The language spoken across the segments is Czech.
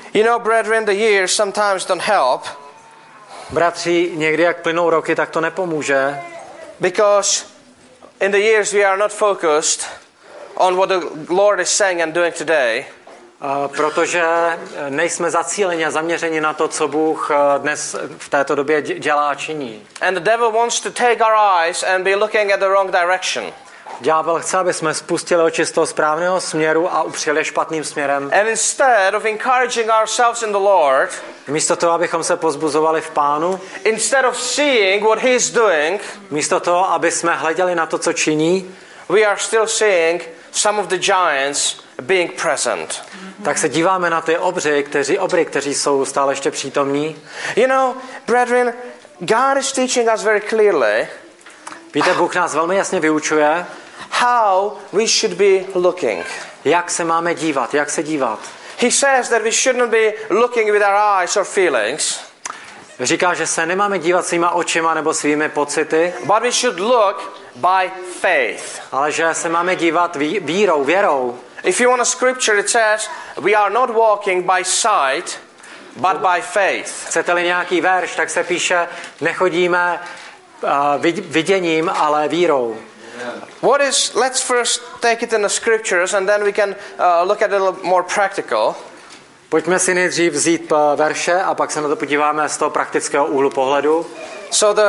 You know, brethren, the years sometimes don't help. Bratři, někdy jak plynou roky, tak to nepomůže. Because in the years we are not focused on what the Lord is saying and doing today. Protože nejsme zacíleni a zaměřeni na to, co Bůh dnes v této době dělá a činí. And the devil wants to take our eyes and be looking at the wrong direction. Ďábel chce, aby jsme spustili oči z toho správného směru a upřeli špatným směrem. And instead of encouraging ourselves in the Lord, místo toho, abychom se pozbuzovali v Pánu, instead of seeing what he is doing, místo toho, aby jsme hleděli na to, co činí, we are still seeing some of the giants being present. Tak se díváme na ty obry, kteří jsou stále ještě přítomní. You know, brethren, God is teaching us very clearly. Víte, Bůh nás velmi jasně vyučuje, how we should be looking. Jak se máme dívat, jak se dívat. He says that we shouldn't be looking with our eyes or feelings. Říká, že se nemáme dívat svýma očima nebo svými pocity, but we should look by faith. Ale že se máme dívat věrou. If you want a scripture, it says, we are not walking by sight, but by faith. Chcete-li nějaký verš, tak se píše, nechodíme viděním, ale vírou. Let's first take it in the scriptures and then we can look at it a little more practical. Pojďme si nejdřív vzít verše a pak se na to podíváme z toho praktického úhlu pohledu. So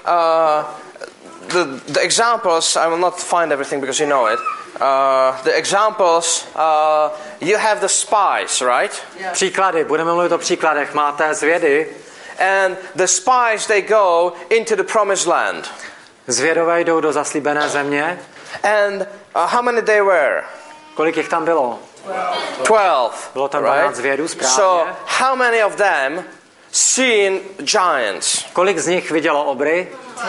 the examples, I will not find everything because you know it. The examples, you have the spies, right? Yeah. Příklady, budeme mluvit o příkladech. Máte zvědy. And the spies, they go into the promised land. Zvědové jdou do zaslíbené země. And how many they were? Kolik jich tam bylo? 12. Bylo tam 12 zvědů, správně. So how many of them seen giants? Kolik z nich vidělo obry?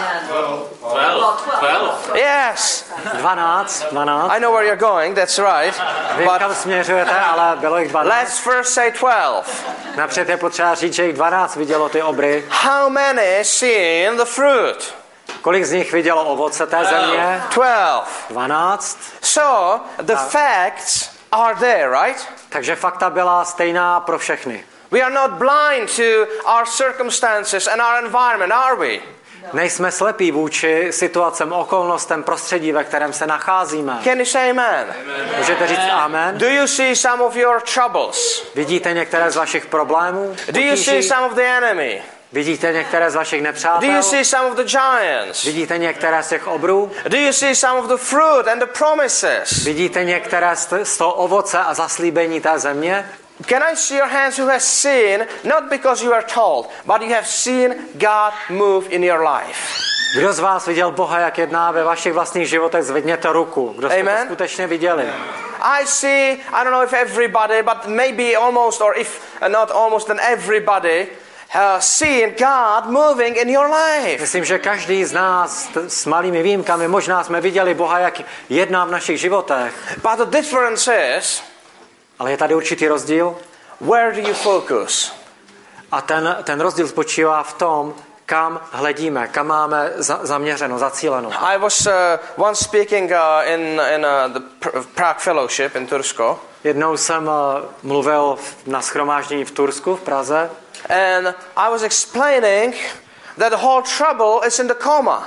12. Yes. 12. I know where you're going, that's right. Vy kam směřujete, ale bylo jich 12. Let's first say 12. Napřed je potřeba říct, že jich 12 vidělo ty obry. How many seen the fruit? Kolik z nich vidělo ovoce té země? 12. 12. So, the facts are there, right? Takže fakta byla stejná pro všechny. We are not blind to our circumstances and our environment, are we? Nejsme slepí vůči situacem, okolnostem, prostředí, ve kterém se nacházíme. Can you say amen? Můžete říct amen? Do you see some of your troubles? Vidíte některé z vašich problémů? Do you see some of the enemy? Vidíte některé z vašich nepřátel? Do you see some of the giants? Vidíte některé z těch obrů? Do you see some of the fruit and the promises? Vidíte některé z toho ovoce a zaslíbení té země? Can I see your hands who has seen, not because you are told, but you have seen God move in your life? Kdo z vás viděl Boha, jak jedná ve vašich vlastních životech, zvedněte ruku. Kdo jste to skutečně viděli? I see, I don't know if everybody, but maybe almost, or if not almost, then everybody seen God moving in your life. Myslím, že každý z nás s malými výjimkami, možná jsme viděli Boha, jak jedná v našich životech. But the difference is, ale je tady určitý rozdíl. Where do you focus? A ten rozdíl spočívá v tom, kam hledíme, kam máme zaměřeno, zacíleno. I was once speaking in the Prague Fellowship in Tursko. Jednou jsem mluvil na shromáždění v Tursku, v Praze. And I was explaining that the whole trouble is in the comma.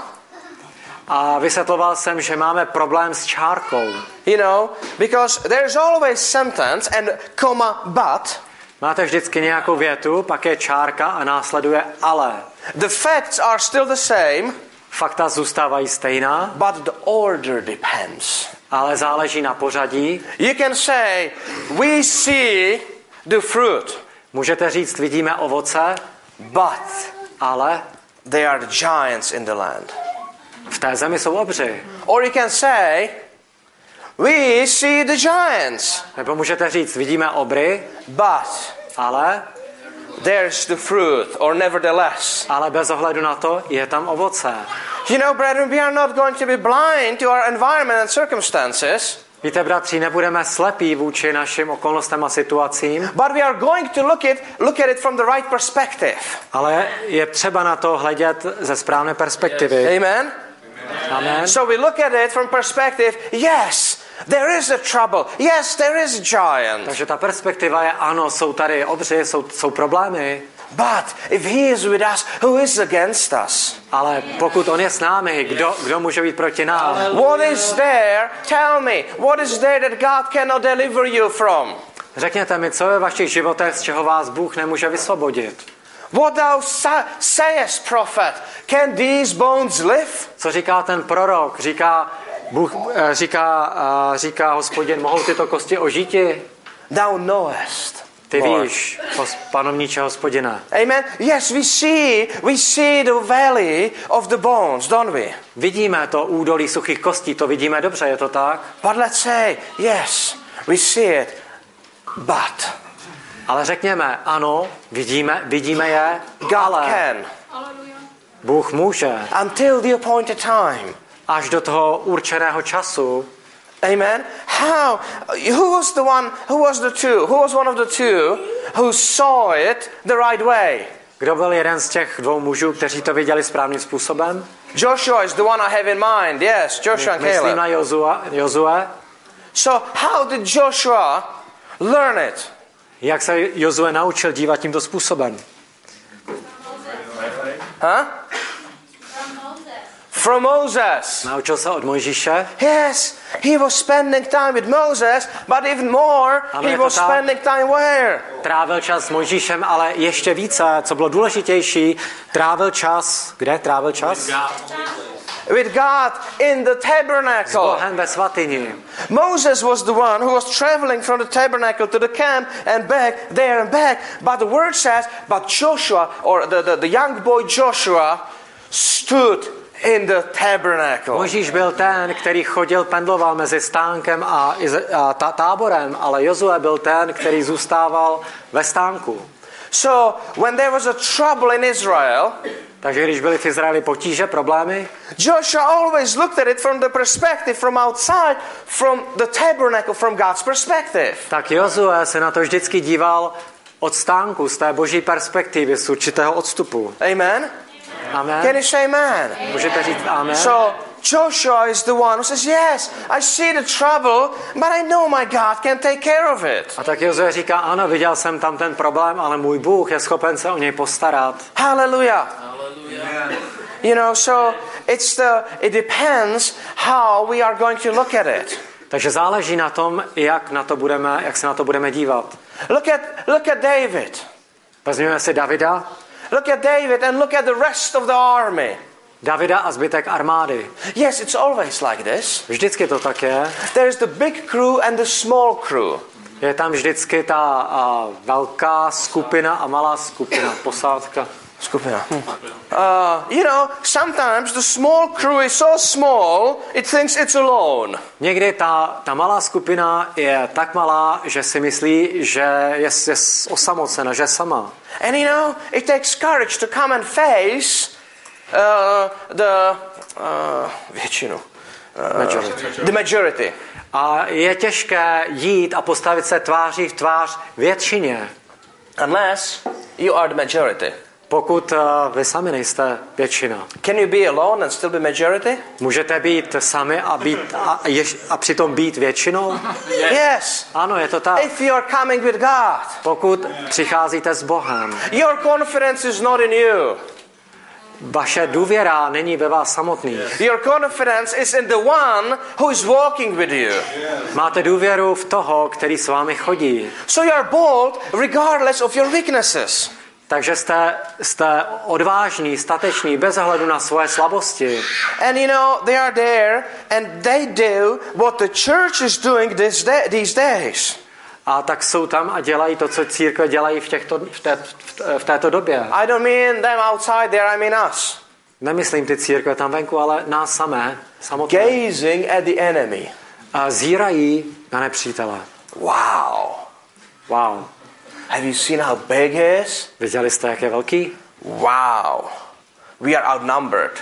A vysvětloval jsem, že máme problém s čárkou. You know, because there is always sentence and comma but. Máte vždycky nějakou větu, pak je čárka a následuje ale. The facts are still the same. Fakta zůstávají stejná. But the order depends. Ale záleží na pořadí. You can say, we see the fruit. Můžete říct, vidíme ovoce, but ale they are the giants in the land. V té zemi jsou obři. Or you can say, we see the giants. Nebo můžete říct, vidíme obry, but ale there's the fruit, or nevertheless. Ale bez ohledu na to je tam ovoce. You know, brethren, we are not going to be blind to our environment and circumstances. Víte, bratři, nebudeme slepí vůči našim okolnostem a situacím. But we are going to look at it from the right perspective. Ale je třeba na to hledět ze správné perspektivy. Amen. Amen. So we look at it from perspective, yes, There is a trouble. Yes, there is a giant. Takže ta perspektiva je, ano, jsou tady obři, jsou problémy, But if he is with us, who is against us? ale pokud on je s námi, kdo může být proti nám? What is there? Tell me. What is there that God cannot deliver you from? Řekněte mi, co je ve vašich životech, z čeho vás Bůh nemůže vysvobodit? What thou sayest, prophet? Can these bones live? Co říká ten prorok? Říká Hospodin, mohou tyto kosti ožíti? Thou knowest. Ty Lord. víš, panovníče Hospodine. Amen. Yes, we see the valley of the bones, don't we? Vidíme to údolí suchých kostí, to vidíme dobře, je to tak? But let's say, yes, we see it, but Ale řekněme, ano, vidíme je, God ale can Bůh může. until the appointed time. Až do toho určeného času. Amen. How? Who was one of the two who saw it the right way? Kdo byl jeden z těch dvou mužů, kteří to viděli správným způsobem? Joshua is the one I have in mind. Yes, Joshua and Myslím Caleb. na Jozue. So how did Joshua learn it? Jak se Jozue naučil dívat tímto způsobem? Huh? From Moses. Naučil se od Mojžíše. Yes, he was spending time with Moses, but even more, Ano, he je to was tak. spending time where? Trávil čas s Mojžíšem, ale ještě více, co bylo důležitější, trávil čas, kde trávil čas? With God in the S tabernacle. Bohem ve svatyni. Moses was the one who was traveling from the tabernacle to the camp and back, there and back. But the word says, but Joshua, or the young boy Joshua, stood in the tabernacle. Mojžíš byl ten, který pendloval mezi stánkem a táborem, ale Jozue byl ten, který zůstával ve stánku. So when there was a trouble in Israel, Takže když byly v Izraeli potíže, problémy, Joshua always looked at it from the perspective from outside, from the tabernacle, from God's perspective. tak Jozue se na to vždycky díval od stánku, z té boží perspektivy, z určitého odstupu. Amen? Amen. Can you say amen? Můžete říct amen? So Joshua is the one who says, yes, I see the trouble, but I know my God can take care of it. A tak Jozue říká, ano, viděl jsem tam ten problém, ale můj Bůh je schopen se o něj postarat. Hallelujah. You know, so it depends how we are going to look at it. Takže záleží na tom, jak se na to budeme dívat. Look at David. Vezměme si Davida. Look at David and look at the rest of the army. Davida a zbytek armády. Yes, it's always like this. Vždycky to tak je. There is the big crew and the small crew. Je tam vždycky ta velká skupina a malá skupina, posádka. Skupina. You know, sometimes the small crew is so small, it thinks it's alone. Někdy ta malá skupina je tak malá, že si myslí, že je osamocena, že je sama. And you know, it takes courage to come and face většinu. The majority. A je těžké jít a postavit se tváří v tvář většině. Unless you are the majority. Pokud vy sami nejste většina. Can you be alone and still be majority? Můžete být sami a přitom být většinou? Yes. Ano, je to tak. If you are coming with God, Pokud přicházíte s Bohem, your confidence is not in you. vaše důvěra není ve vás samotných. Your confidence is in the one who is walking with you. Máte důvěru v toho, který s vámi chodí. So you are bold regardless of your weaknesses. Takže jste odvážní, stateční, bez ohledu na svoje slabosti. And you know, they are there and they do what the church is doing these days. A tak jsou tam a dělají to, co církve dělají v této době. I don't mean them outside there, I mean us. Nemyslím ty církve tam venku, ale nás samotné. Gazing at the enemy. A zírají na nepřítele. Wow. Wow. Have you seen how big he is? Viděli jste, jak je velký? Wow. We are outnumbered.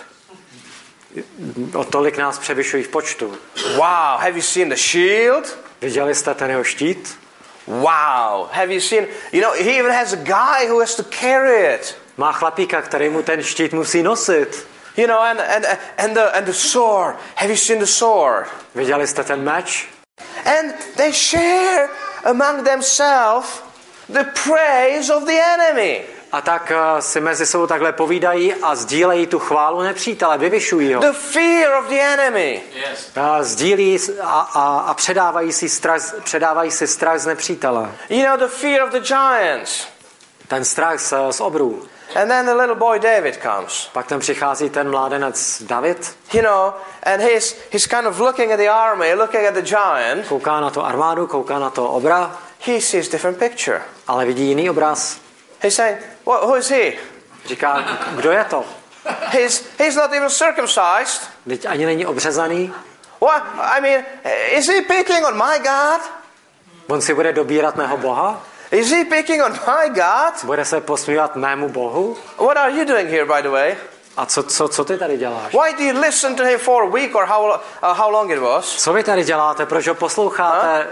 O tolik nás převyšují v počtu. Wow. Have you seen the shield? Viděli jste ten jeho štít? Wow. Have you seen, you know, he even has a guy who has to carry it. Má chlapíka, který mu ten štít musí nosit. You know, and the sword. Have you seen the sword? Viděli jste ten meč? And they share among themselves the praise of the enemy. A tak si mezi sebou takhle povídají a sdílejí tu chválu nepřítele, vyvyšují ho. The fear of the enemy. Sdílí a předávají si strach z nepřítele. You know, the fear of the giants. Ten strach z obrů. And then the little boy David comes. Pak tam přichází ten mládenec David. You know, and he's kind of looking at the army, looking at the giant. Kouká na to armádu, kouká na to obra. He sees different picture. Ale vidí jiný obraz. He's saying, who is he? Říká, kdo je to? He's not even circumcised. Teď ani není obřezaný. What? I mean, is he picking on my God? On si bude dobírat mého Boha? Is he picking on my God? Bude se posmívat mému Bohu? What are you doing here, by the way? A co ty tady děláš? Why do you listen to him for a week or how long it was? Co vy tady děláte? Proč ho posloucháte?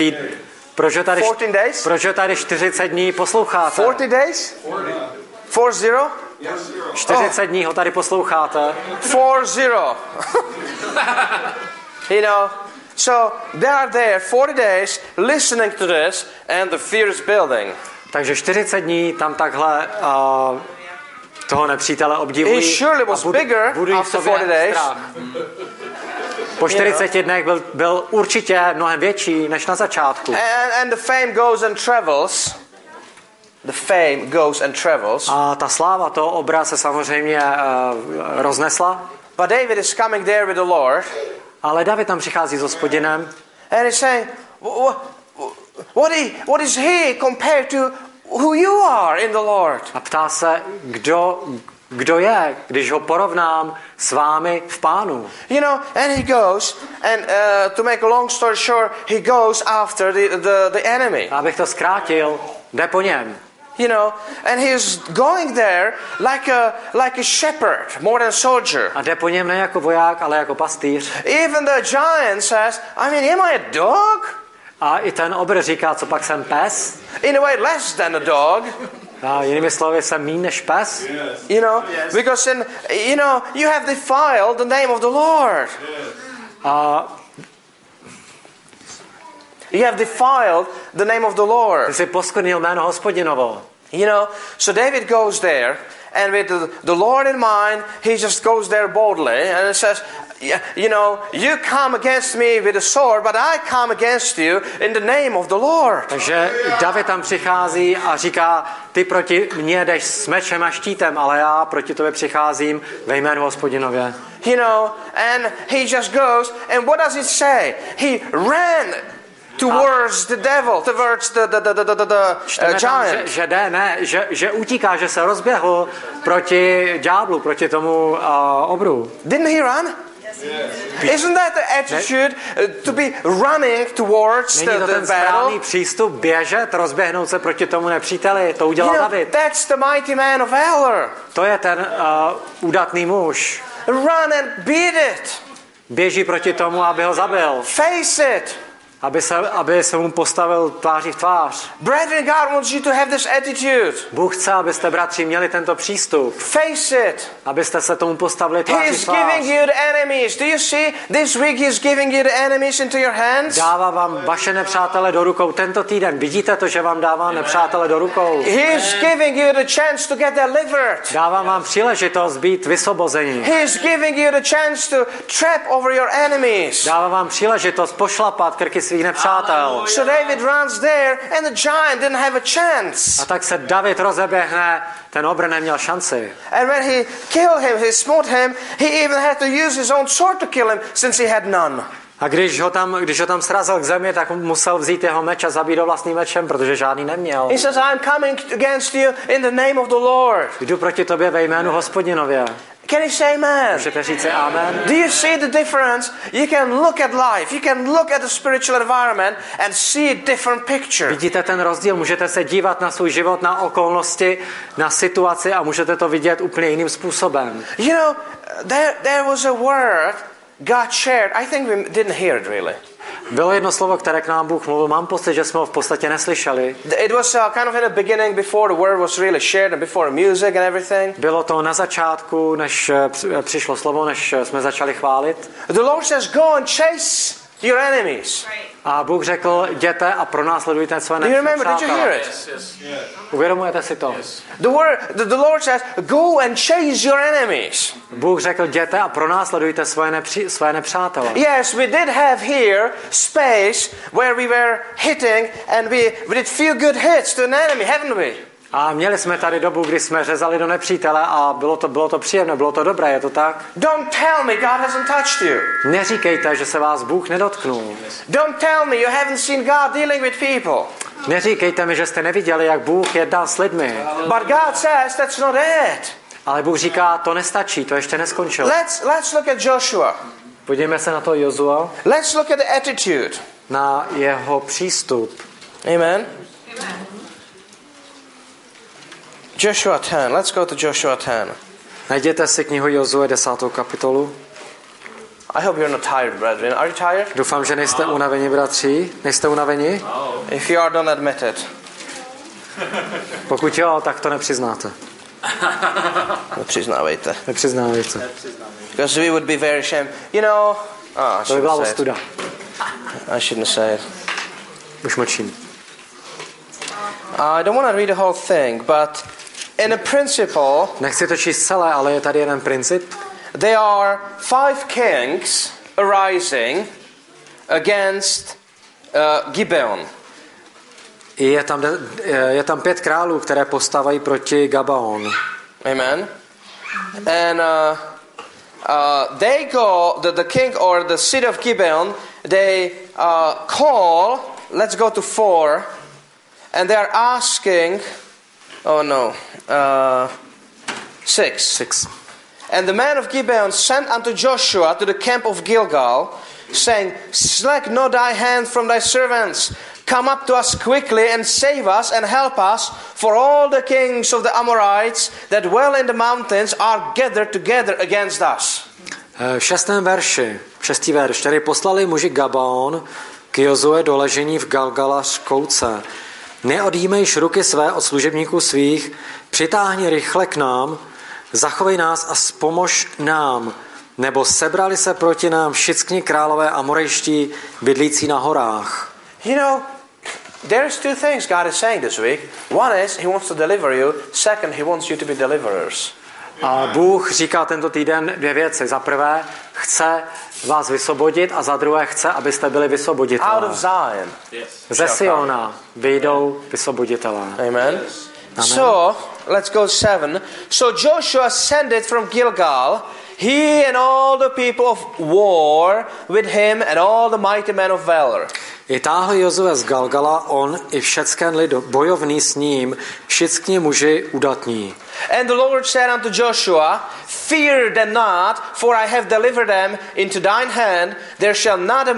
Proč ho tady 40 dní posloucháte? 40 days? 40? 40 dní ho tady posloucháte. 40. You know, so they are there 40 days listening to this and the fear is building. Takže 40 dní tam takhle toho nepřítele obdivují. He surely was bigger after 40 days. Po 40 dnech byl určitě mnohem větší než na začátku. And the fame goes and travels. The fame goes and travels. A ta sláva toho obra se samozřejmě roznesla. But David is coming there with the Lord. Ale David tam přichází s Hospodinem. And he's saying, what is he compared to who you are in the Lord? A ptá se, kdo je, když ho porovnám s vámi v Pánu. You know, and he goes, and to make a long story short, he goes after the enemy. Abych to zkrátil, jde po něm. You know, and he's going there like a shepherd, more than a soldier. A jde po něm ne jako voják, ale jako pastýř. Even the giant says, I mean, am I a dog? A i ten obr říká, co pak jsem pes? In a way less than a dog. A jinými slovy, jsem míň než pes. You know, because you have defiled the name of the Lord. You have defiled the name of the Lord. Ty jsi poskvrnil jméno Hospodinovo. You know, so David goes there, and with the Lord in mind, he just goes there boldly, and it says, you know, you come against me with a sword, but I come against you in the name of the Lord. Takže David tam přichází a říká, ty proti mně jdeš s mečem a štítem, ale já proti tobě přicházím ve jménu Hospodinově. You know, and he just goes, and what does it say? He ran towards the devil, towards the giant. Že utíká, že se rozběhl proti ďáblu, proti tomu obru. Didn't he run? Isn't that the attitude to be running towards Není to ten správný přístup běžet, rozběhnout se proti tomu nepříteli, to udělal David. That's the mighty man of valor. To je ten údatný muž. Run and beat it. Běží proti tomu, aby ho zabil. Face it. Aby se mu postavil tváří v tvář. Brethren, God wants you to have this attitude. Bůh chce, abyste, bratři, měli tento přístup. Face it. Abyste se tomu postavili tváří v tvář. He is giving you the enemies. Do you see? This week he is giving you the enemies into your hands. Dává vám vaše nepřátele do rukou tento týden. Vidíte to, že vám dává nepřátele do rukou? He is giving you the chance to get delivered. Dává vám příležitost být vysvobozeni. He is giving you the chance to trap over your enemies. Dává vám příležitost pošlapat krky svých nepřátel. So David runs there and the giant didn't have a chance. A tak se David rozeběhne, ten obr neměl šanci. And when he killed him, he smote him, he even had to use his own sword to kill him since he had none. A když ho tam srazil k zemi, tak musel vzít jeho meč a zabít ho vlastním mečem, protože žádný neměl. He says, I'm coming against you in the name of the Lord. Jdu proti tobě ve jménu Hospodinově. Can you say amen? Můžete říct amen? Do you see the difference? You can look at life, you can look at the spiritual environment and see a different picture. Vidíte ten rozdíl? Můžete se dívat na svůj život, na okolnosti, na situaci a můžete to vidět úplně jiným způsobem. You know, there was a word God shared. I think we didn't hear it really. Bylo jedno slovo, které k nám Bůh mluvil. Mám pocit, že jsme ho v podstatě neslyšeli. It was kind of in the beginning before the word was really shared and before the music and everything. Bylo to na začátku, než přišlo slovo, než jsme začali chválit. The Lord says, go and chase your enemies. A Bůh řekl, jděte a pronásledujte své Do you remember? Did you hear nepřátele. it? Uvědomujete si to? The Lord says, go and chase your enemies. Bůh řekl, jděte a pronásledujte své nepřátele. Yes, we did have here space where we were hitting and we did few good hits to an enemy, haven't we? A měli jsme tady dobu, kdy jsme řezali do nepřítele a bylo to příjemné, bylo to dobré, je to tak? Don't tell me God hasn't touched you. Neříkejte, že se vás Bůh nedotknul. Don't tell me you haven't seen God dealing with people. Neříkejte mi, že jste neviděli, jak Bůh jedná s lidmi. But God says that's not it. Ale Bůh říká, to nestačí, to ještě neskončilo. Let's look at Joshua. Podívejme se na to Jozua, Let's look at the attitude. na jeho přístup. Amen. Joshua 10. Let's go to Joshua 10. Najděte si knihu Jozue 10. kapitolu. I hope you're not tired, brethren. Are you tired? Doufám, že nejste unaveni, bratři. Nejste unaveni? If you are, don't admit it. Pokud jo, tak to nepřiznáte. Nepřiznávejte. Nepřiznávejte. Because we would be very ashamed. You know, To by byla ostuda. I shouldn't say it. Už mlčím. I don't want to read the whole thing, but in a principle, Nechci to číst celé, ale je tady jeden princip. there are 5 kings arising against Gibeon. Je tam 5 králů, které postávají proti Gabaon. Amen. And they go, the king or the city of Gibeon, they call, let's go to 4, and they are asking, 6. And the man of Gibeon sent unto Joshua to the camp of Gilgal, saying, slack not thy hand from thy servants. Come up to us quickly and save us and help us, for all the kings of the Amorites that dwell in the mountains are gathered together against us. V 6. verši, 6. verš, tedy poslali muži Gabaon k Jozue do ležení v Galgala Škouce. Neodjímejš ruky své od služebníků svých, přitáhni rychle k nám, zachovej nás a spomož nám, nebo sebrali se proti nám všichni králové amorejští bydlící na horách. You know, there's 2 things God is saying this week. One is he wants to deliver you. Second, he wants you to be deliverers. A Bůh říká tento týden 2 věci. Za prvé, chce vás vysvobodit a za druhé chce, abyste byli Out of vysvoboditelé. Zion. Ze Siona vyjdou vysvoboditelé. Amen. So, let's go 7. So Joshua ascended from Gilgal, he and all the people of war with him and all the mighty men of valor. I táhl Jozue z Galgala, on i všecken lid bojovný s ním, všichni muži udatní. And the Lord said unto Joshua, fear them not, for I have delivered them into thine hand. There shall not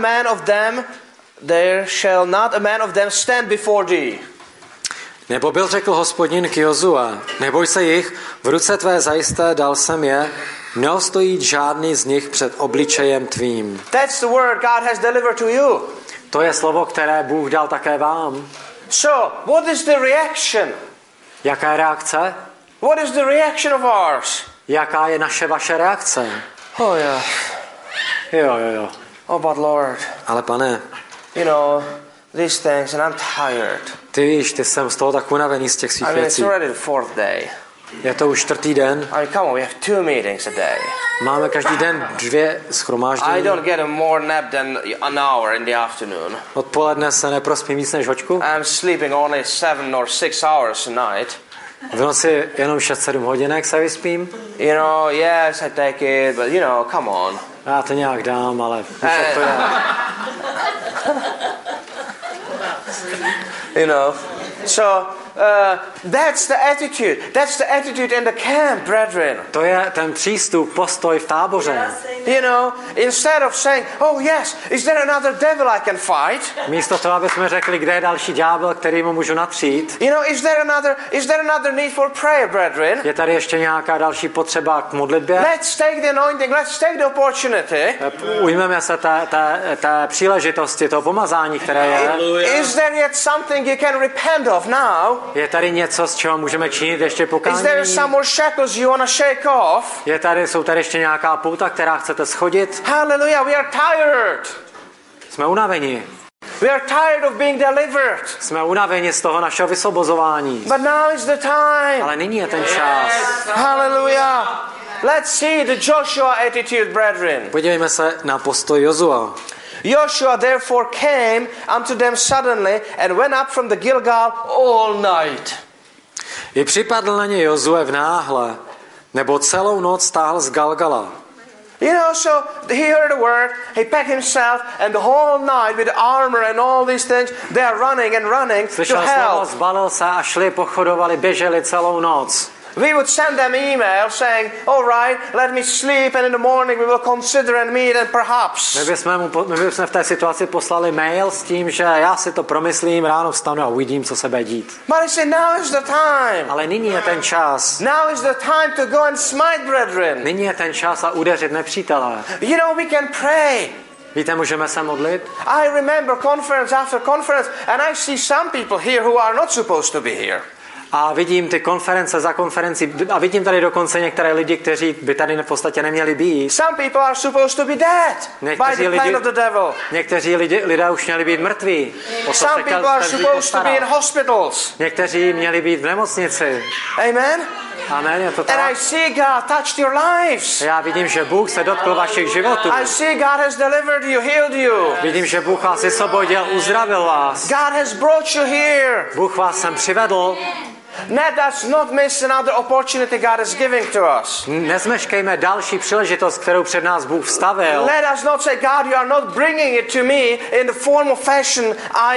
a man of them stand before thee. Nebo byl řekl Hospodin k Jozue, neboj se jich, v ruce tvé zajisté dal jsem je, neostojí žádný z nich před obličejem tvým. That's the word God has delivered to you. To je slovo, které Bůh dal také vám. So, what is the reaction? Jaká je reakce? What is the reaction of ours? Jaká je vaše reakce? Oh yeah. Jo. Oh, but Lord, Ale pane, you know, these things, and I'm tired. ty víš, ty jsem z toho tak unavený z těch svých I mean, it's věcí. already the 4th day. Je to už 4. den. I mean, come on, we have 2 meetings a day. Máme každý den 2 shromáždění. I don't get a more nap than an hour in the afternoon. Odpoledne se neprospím víc než hoďku. I'm sleeping only 7 or 6 hours a night. V noci jenom 6-7 hodinek se vyspím. You know, yes, I take it, but you know, come on. Já to nějak dám, ale víš, jak to je. You know, so that's the attitude. That's the attitude in the camp, brethren. To je ten přístup, postoj v táboře. You know, instead of saying, oh yes, is there another devil I can fight? Místo toho, aby jsme řekli, kde je další ďábel, kterýmu můžu natřít. You know, is there another need for prayer, brethren? Je tady ještě nějaká další potřeba k modlitbě? Let's take the anointing, let's take the opportunity. Ujmeme se té příležitosti, toho pomazání, které je. Is there yet something you can repent of now? Je tady něco, z čeho můžeme činit ještě Is pokání? there some more shackles you want to shake off? Jsou tady ještě nějaká pouta, která chcete schodit? Hallelujah, we are tired. Jsme unaveni. We are tired of being delivered. Jsme unaveni z toho našeho vysvobozování. But now is the time. Ale nyní je ten čas. Hallelujah. Let's see the Joshua attitude, brethren. Podívejme se na postoj Jozua. Joshua therefore came unto them suddenly and went up from the Gilgal all night. I připadl na ně Jozue v náhle, nebo celou noc stáhl z Galgala. You know, so he heard a word, he packed himself, and the whole night with armor and all these things, they are running and running to Slyšel slovo, help. zbalil se a šli, pochodovali, běželi celou noc. We would send them email saying, all right, let me sleep, and in the morning we will consider and meet, and perhaps. My bychom v té situaci poslali mail s tím, že já si to promyslím, ráno vstanu a uvidím, co se bude dít. But he said, now is the time. Ale nyní je ten čas. Now is the time to go and smite, brethren. Nyní je ten čas a udeřit nepřítele. You know, we can pray. Víte, můžeme se modlit? I remember conference after conference, and I see some people here who are not supposed to be here. A vidím ty konference za konferenci a vidím tady dokonce některé lidi, kteří by tady v podstatě neměli být. Some people are supposed to be dead by the plan of the devil. Někteří lidé už měli být mrtví. Some people are supposed to be in hospitals. Někteří měli být v nemocnici. Amen. Amen, je to tak. And I see God touched your lives. Já vidím, že Bůh se dotkl vašich životů. I see God has delivered you, healed you. Vidím, že Bůh vás vysvobodil, uzdravil vás. God has brought you here. Bůh vás sem přivedl. Let us not miss another opportunity God is giving to us. Nezmeškejme další příležitost, kterou před nás Bůh vstavil. Let us not say, God, you are not bringing it to me in the form of fashion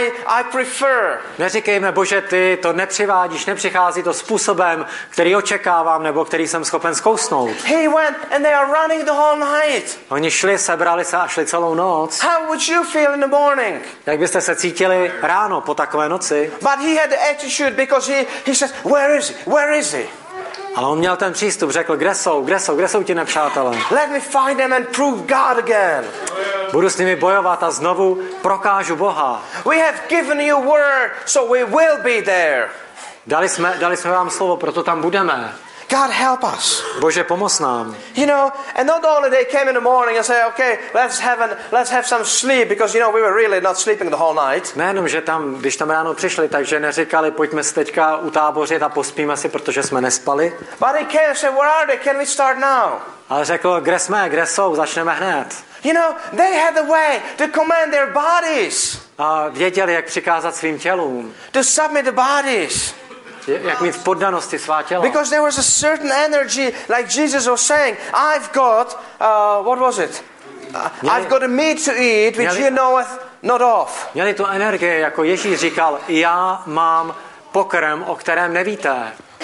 I prefer. Neříkejme, Bože, ty to nepřivádíš, nepřichází to způsobem, který očekávám, nebo který jsem schopen zkousnout. He went and they are running the whole night. Oni šli, sebrali se a šli celou noc. How would you feel in the morning? Jak byste se cítili ráno po takové noci? But he had the attitude because he says, where is he? Where is he? Ale on měl ten přístup, řekl, kde jsou ti nepřátelé? Let me find them and prove God again. Budu s nimi bojovat a znovu prokážu Boha. We have given you word, so we will be there. Dali jsme vám slovo, proto tam budeme. God help us. Bože, pomoz nám. You know, and not only they came in the morning and say, okay, let's have some sleep, because we were really not sleeping the whole night. Nejenom, že tam, když tam ráno přišli, takže neříkali, pojďme se teďka utábořit a pospíme si, protože jsme nespali. But they came and said, where are they? Can we start now? Ale řekl, kde jsou, začneme hned. You know, they had the way to command their bodies. A věděli, jak přikázat svým tělům. To submit the bodies. Jak mít v poddanosti svá těla. Because there was a certain energy, like Jesus was saying, I've got, what was it? I've got a meat to eat, which you knoweth not of. Měli tu energii, jako Ježíš říkal, já mám pokrm, o kterém nevíte.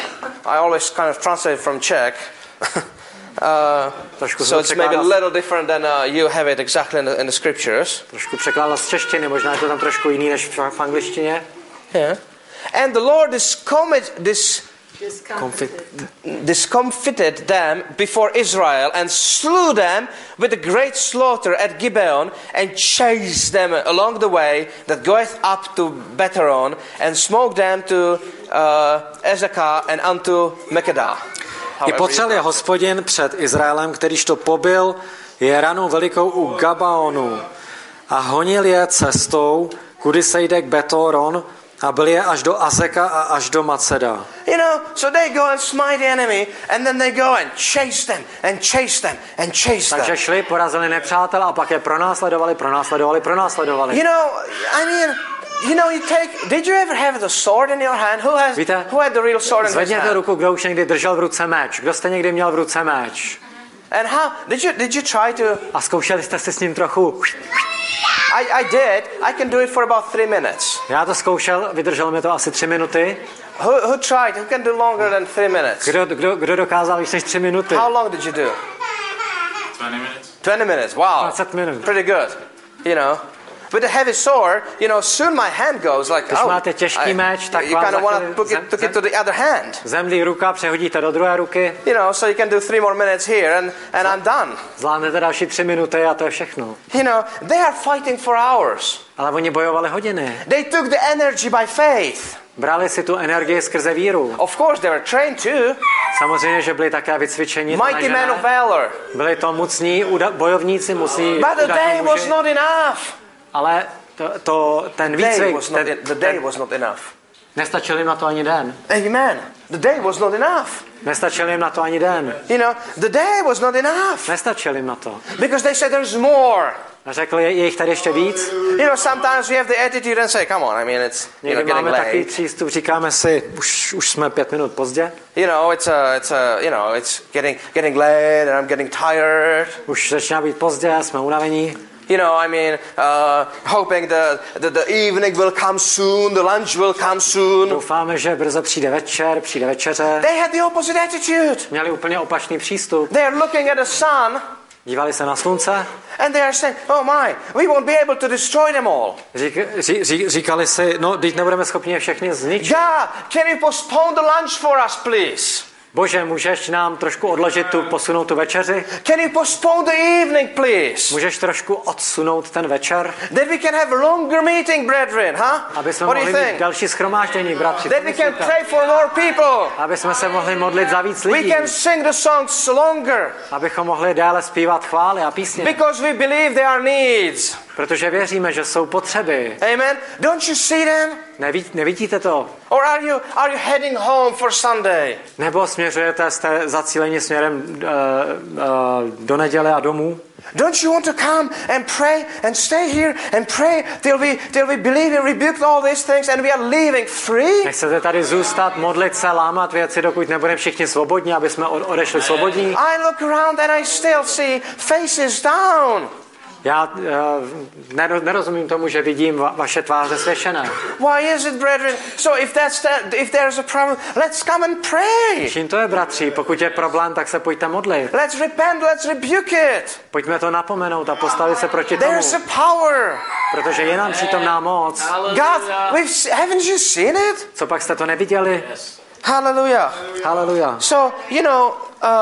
I always kind of translate from Czech. So it's maybe a little different than you have it exactly in the scriptures. Trošku překládal z češtiny, možná je to tam trošku jiný než v angličtině. Yeah. And the Lord discomfited them before Israel and slew them with a great slaughter at Gibeon and chased them along the way that goeth up to Betharon and smote them to Ezekah and unto Mekedah. I potřel je Hospodin před Izraelem, kterýž to pobil je ranou velikou u Gabaonu a honil je cestou, kudy se jde k Betoron, a byl je až do Azeka a až do Maceda. You know, so they go and smite the enemy and then they go and chase them and chase them and chase them. Takže šli, porazili nepřátel a pak je pronásledovali. You know, I mean, did you ever have the sword in your hand? Who had the real sword in his hand? Zvedněte ruku, kdo už někdy držel v ruce meč. Kdo jste někdy měl v ruce meč? And how did you try to? A zkoušeli jste si s ním trochu? I did. I can do it for about 3 minutes. Já to zkoušel, vydrželo mi to asi 3 minuty. Who tried? Who can do longer than 3 minutes? Kdo dokázal víc než 3 minuty? How long did you do? 20 minutes. 20 minutes. Wow. 20 minut. Pretty good. With a heavy sword, soon my hand goes like, když máte těžký meč, tak you kind of want to put it to the other hand. Zemlí ruka, přehodíte do druhé ruky. So you can do 3 more minutes here and I'm done. Zvládnete další 3 minuty a to je všechno. They are fighting for hours. Ale oni bojovali hodiny. They took the energy by faith. Brali si tu energii skrze víru. Of course they were trained too. Samozřejmě, že byli také vycvičeni. Mighty men of valor. Byli to mocní bojovníci, mocní. But the day was not enough. Ale ten výcvik, the day was not enough. Nestačil jim na to ani den. Amen. The day was not enough. Nestačil jim na to ani den. You know, the day was not enough. Nestačil jim na to. Because they said there's more. A řekl, je jich tady ještě víc. You know, sometimes we have the attitude and say, come on, I mean, it's Někdy getting máme takový late. přístup, říkáme si, už jsme 5 minut pozdě. You know, it's getting late and I'm getting tired. Už začíná být pozdě, jsme unavení. You know, I mean, hoping the evening will come soon, the lunch will come soon. Doufáme, že brzo přijde večer, přijde večeře. They had the opposite attitude. Měli úplně opačný přístup. They are looking at the sun. Dívali se na slunce. And they are saying, oh my, we won't be able to destroy them all. Říkali si, no, teď nebudeme schopni je všechny zničit. God, can you postpone the lunch for us, please? Bože, můžeš nám trošku odložit posunout tu večeři? Can you postpone the evening, please? Můžeš trošku odsunout ten večer? That we can have a longer meeting, brethren, huh? Aby jsme What do you mohli mít think? další shromáždění, bratři. That we can pray for more people. Aby jsme se mohli modlit za víc We lidí. can sing the songs longer. Abychom mohli déle zpívat chvály a písně. Because we believe there are needs. Protože věříme, že jsou potřeby. Amen. Don't you see them? Nevidíte to? Or are you heading home for Sunday? Nebo směřujete, jste zacíleni směrem do neděle a domů? Don't you want to come and pray and stay here and pray till we believe and rebuke all these things and we are leaving free? Nechcete tady zůstat, modlit se, lámat věci, dokud nebudeme všichni svobodní, aby jsme odešli svobodní? I look around and I still see faces down. Já nerozumím tomu, že vidím vaše tváře svěšené. Why is it, brethren? So if there's a problem, let's come and pray. Čím to je, bratři? Pokud je problém, tak se pojďte modlit. Let's repent, let's rebuke it. Pojďme to napomenout a postavit se proti tomu. There's a power. Protože je nám přítomná moc. God, haven't you seen it? Co pak jste to neviděli? Hallelujah. Hallelujah. So, you know,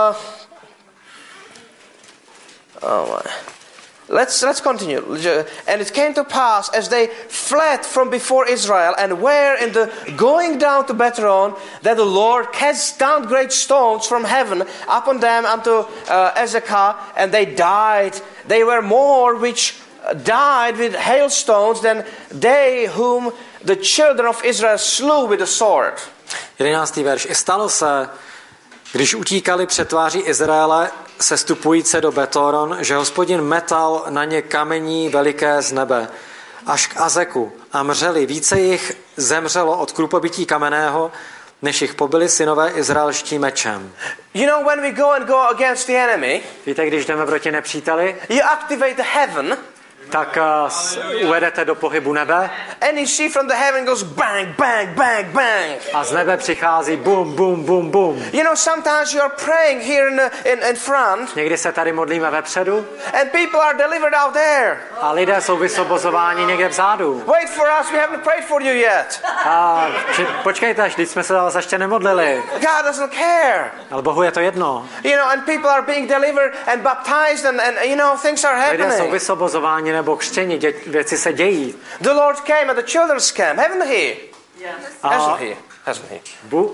oh my. Let's continue. And it came to pass as they fled from before Israel and were in the going down to Bethron that the Lord cast down great stones from heaven upon them unto Ezekah, and they died. They were more which died with hailstones than they whom the children of Israel slew with the sword. 11. verš. I stalo se, když utíkali před tváří Izraele, sestupujíce do Betoron, že Hospodin metal na ně kamení veliké z nebe, až k Azeku a mřeli. Více jich zemřelo od krupobití kamenného, než jich pobili synové izraelští mečem. You know, when we go against the enemy, víte, když jdeme proti nepříteli, you activate the heaven, tak uvedete do pohybu nebe. And you see from the heaven goes bang, bang, bang, bang. A z nebe přichází bum, bum, bum, bum. You know, sometimes you are praying here in front. Někdy se tady modlíme vepředu. And people are delivered out there. A lidé jsou vysvobozováni někde vzadu. Wait for us, we haven't prayed for you yet. A počkejte, až jsme se za vás ještě nemodlili. God doesn't care. Ale Bohu je to jedno. You know, and people are being delivered and baptized and you know, things are happening. Lidé jsou vysvobozováni nebo křtěni, věci se dějí. The Lord came at the children's camp, haven't he? Yes. Hasn't he?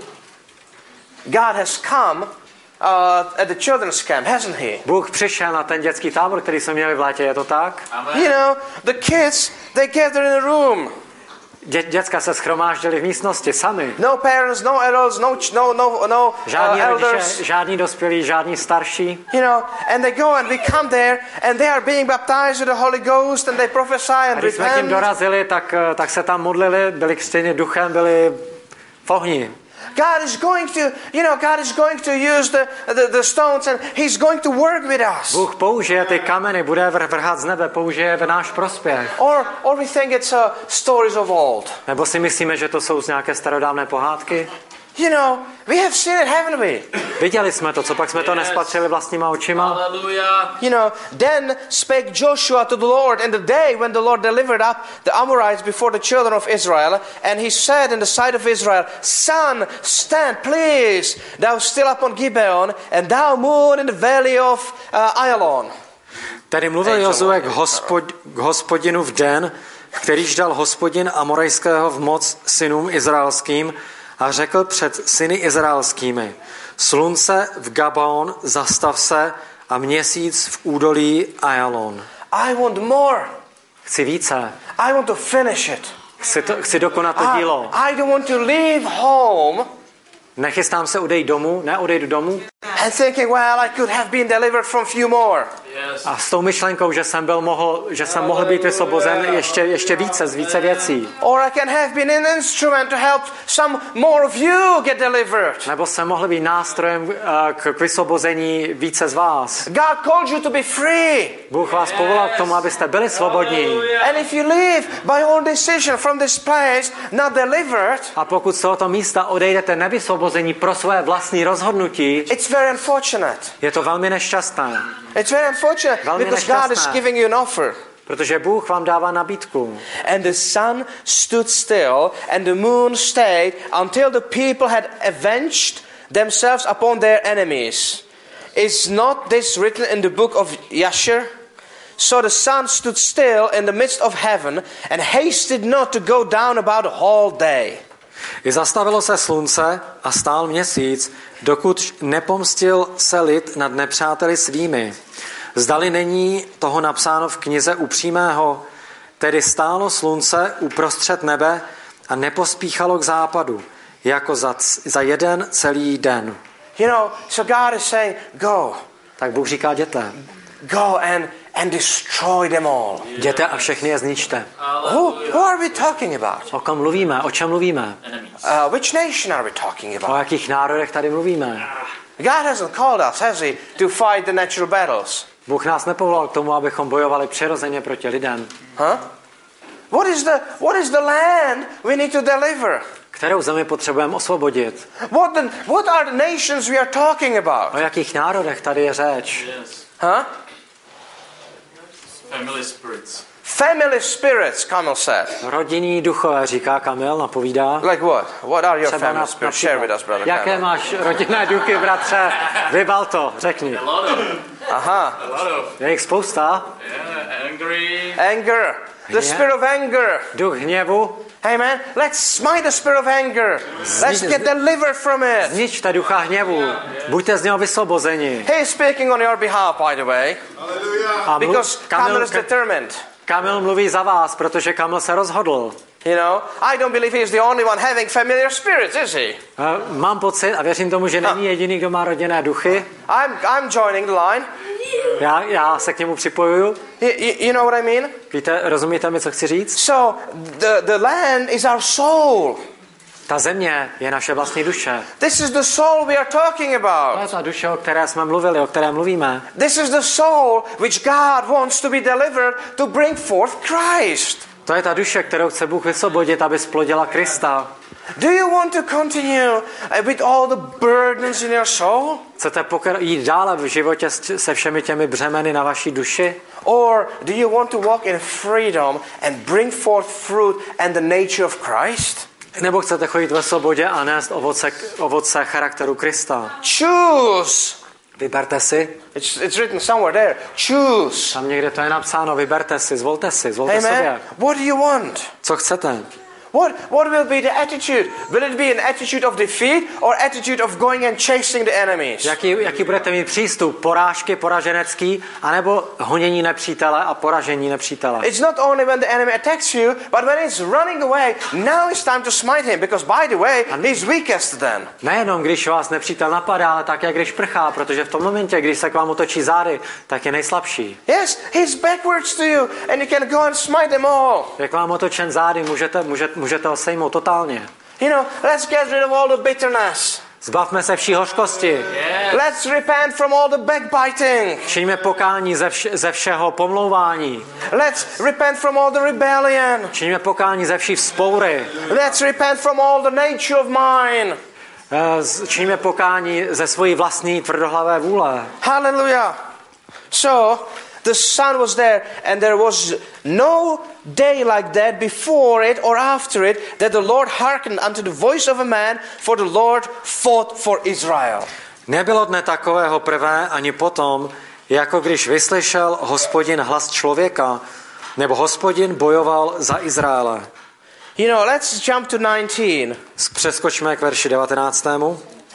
God has come at the children's camp, hasn't he? Bůh přišel na ten dětský tábor, který jsme měli v létě, je to tak? You know, the kids, they gather in a room. Děcka se shromáždili v místnosti sami. No parents, no adults, no žádní elders. Rodiče, žádní dospělí, žádní starší. You know, and they go and we come there and they are being baptized with the Holy Ghost and they prophesy and když jsme tím repent. dorazili, tak se tam modlili, byli křtěni duchem, byli v ohni. God is going to use the stones and he's going to work with us. Bůh použije ty kameny, bude vrhat z nebe, použije ve náš prospěch. Or we think it's stories of old. Nebo si myslíme, že to jsou nějaké starodávné pohádky? You know, we have seen it, haven't we? Viděli jsme to, co pak jsme to nespatřili vlastníma očima? Hallelujah. You know, then spake Joshua to the Lord in the day when the Lord delivered up the Amorites before the children of Israel, and he said in the sight of Israel, Sun, stand, please, thou still upon Gibeon, and thou moon in the valley of Ayalon. Tedy mluvil Jozue k Hospodinu v den, kterýž dal Hospodin Amorejského v moc synům izraelským, a řekl před syny izraelskými: Slunce v Gabaon, zastav se, a měsíc v údolí Ayalon. I want more. Chci více. I want to finish it. Chci dokonat to dílo. I don't want to leave home Nechystám se neodejdu domů and thinking, well, I could have been delivered from few more. a s tou myšlenkou, že jsem mohl být vysvobozen ještě více z více věcí. Or I can have been an instrument to help some more of you get delivered. Nebo jsem mohl být nástrojem k vysvobození více z vás. God called you to be free. Bůh vás povolal k tomu, abyste byli svobodní. And if you leave by own decision from this place not delivered, A pokud z tohoto místa odejdete nevysvobození pro své vlastní rozhodnutí, it's very unfortunate. je to velmi nešťastné. It's very unfortunate Velmi because God is nešťastné. giving you an offer. Protože Bůh vám dává nabídku. And the sun stood still and the moon stayed until the people had avenged themselves upon their enemies. Is not this written in the book of Jasher? So the sun stood still in the midst of heaven and hasted not to go down about a whole day. I zastavilo se slunce a stál měsíc, dokud nepomstil se lid nad nepřáteli svými. Zdali není toho napsáno v knize upřímého, tedy stálo slunce uprostřed nebe a nepospíchalo k západu, jako za jeden celý den. You know, so God is saying, go. Tak Bůh říká, jděte. Go and destroy them all. Jděte a všechny je zničte. Who are we talking about? O kom mluvíme? O čem mluvíme? Which nation are we talking O about? jakých národech tady mluvíme? God hasn't called us, has he, to fight the natural battles? Bůh nás nepovolal k tomu, abychom bojovali přirozeně proti lidem. Huh? What is the land we need to deliver? Kterou zemi potřebujeme osvobodit? What are the nations we are talking about? O jakých národech tady je řeč? Huh? Family spirits. Family spirits, Kamil said. Rodinní duchové, říká Kamil, napovídá. Like what? What are your Třeba family spirits? Share with us, brother. Jaké máš rodinné duchy, bratře? Vybal to, řekni. A lot of. Aha. A lot of. Je jich spousta. Yeah, angry. Anger. The spirit of anger. Duch hněvu. Hey man, let's smite the spirit of anger. Let's get delivered from it. Zničte ducha hněvu. Buďte z něho vysvobozeni. He is speaking on your behalf, by the way. A Because Kamil is determined. Kamil mluví za vás, protože Kamil se rozhodl. You know, I don't believe he is the only one having familiar spirits, is he? Mám pocit a věřím tomu, že není jediný, kdo má rodinné duchy. I'm joining the line. Já se k němu připojuju. You know what I mean? Víte, rozumíte mi, co chci říct? So the land is our soul. Ta země je naše vlastní duše. This is the soul we are talking To je about. ta duše, o které jsme mluvili, o které mluvíme. This is the soul which God wants to be delivered to bring forth Christ. To je ta duše, kterou chce Bůh vysvobodit, aby splodila Krista. Do you want to continue with all the burdens in your soul? Chcete jít dále v životě se všemi těmi břemeny na vaší duši? Or do you want to walk in freedom and bring forth fruit and the nature of Christ? Nebo chcete chodit ve svobodě a nést ovoce charakteru Krista? Choose. Vyberte si. It's written somewhere there. Choose. Tam někde to je napsáno, vyberte si, zvolte Hey sobě. man, what do you want? Co chcete? What will be the attitude? Will it be an attitude of defeat or attitude of going and chasing the enemies? Jaký budete mít přístup? Porážky, poraženecký, anebo honění nepřítele a poražení nepřítele? It's not only when the enemy attacks you, but when he's running away, now it's time to smite him, because by the way, he's weakest then. Nejenom když vás nepřítel napadá, ale také když prchá, protože v tom momentě, když se k vám otočí zády, tak je nejslabší. Yes, he's backwards to you, and you can go and smite them all. Jak vám otočen zády, můžete ho sejmout totálně. You know, let's get rid of all the bitterness. Zbavme se vší hořkosti. Let's repent from all the backbiting. Čiňme pokání ze všeho pomlouvání. Let's repent from all the rebellion. Čiňme pokání ze vší vzpoury. Let's repent from all the nature of mine. Čiňme pokání ze svojí vlastní tvrdohlavé vůle. Hallelujah. So, the sun was there, and there was no day like that before it or after it, that the Lord hearkened unto the voice of a man, for the Lord fought for Israel. Nebylo dne takového prvé ani potom, jako když vyslyšel Hospodin hlas člověka, nebo Hospodin bojoval za Izraele. You know, let's jump to 19. Přeskočme k verši 19.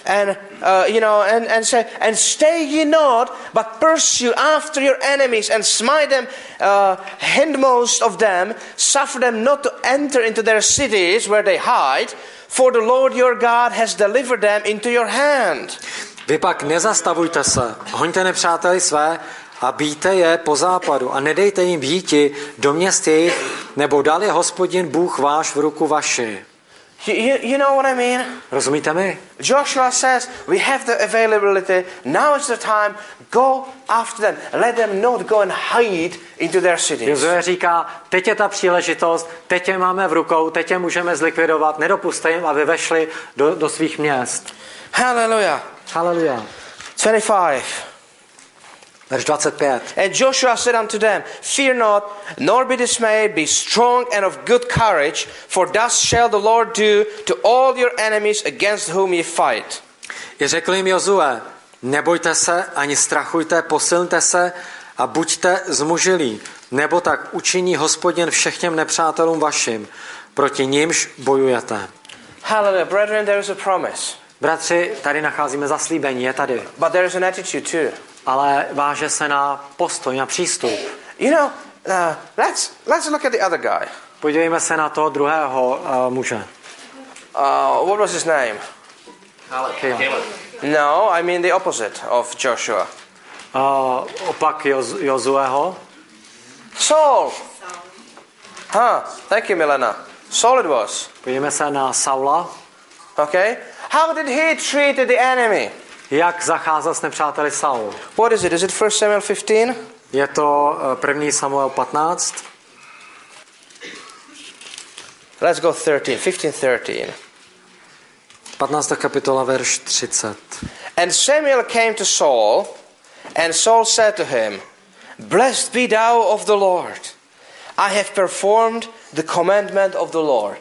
and and say, and stay ye not, but pursue after your enemies and smite them hindmost of them, suffer them not to enter into their cities where they hide, for the Lord your God has delivered them into your hand. Vy pak nezastavujte se, hoňte nepřáteli své a bijte je po západu a nedejte jim býti do měst jejich, nebo dal je Hospodin Bůh váš v ruku vaši. You know what I mean? Rozumíte mi? Joshua says, we have the availability, now is the time, go after them. Let them not go and hide into their cities. Jozue říká, teď je ta příležitost, teď je máme v rukou, teď je můžeme zlikvidovat, nedopuste jim, aby vešli do svých měst. Hallelujah. Hallelujah. 25. Verš 25. And Joshua said unto them, fear not, nor be dismayed, be strong and of good courage, for thus shall the Lord do to all your enemies against whom ye fight. I řekl jim Jozue, nebojte se, ani strachujte, posilňte se a buďte zmužilí, nebo tak učiní Hospodin všech těm nepřátelům vašim, proti nimž bojujete. Hallelujah. Brethren, there is a promise. Bratři, tady nacházíme zaslíbení, je tady. But there is an attitude too. Ale váže se na postoj, na přístup. You know, let's look at the other guy. Podívejme se na toho druhého muže. What was his name? Caleb. No, I mean the opposite of Joshua. Opak Jozueho. Saul. Thank you, Milena. Saul it was. Podívejme se na Saula. Okay. How did he treat the enemy? Jak zacházel s nepřáteli Saul? What is it? Is it 1 Samuel 15? Je to 1. Samuel 15. Let's go 15:13. 15. kapitola, verš 30. And Samuel came to Saul, and Saul said to him, Blessed be thou of the Lord. I have performed the commandment of the Lord.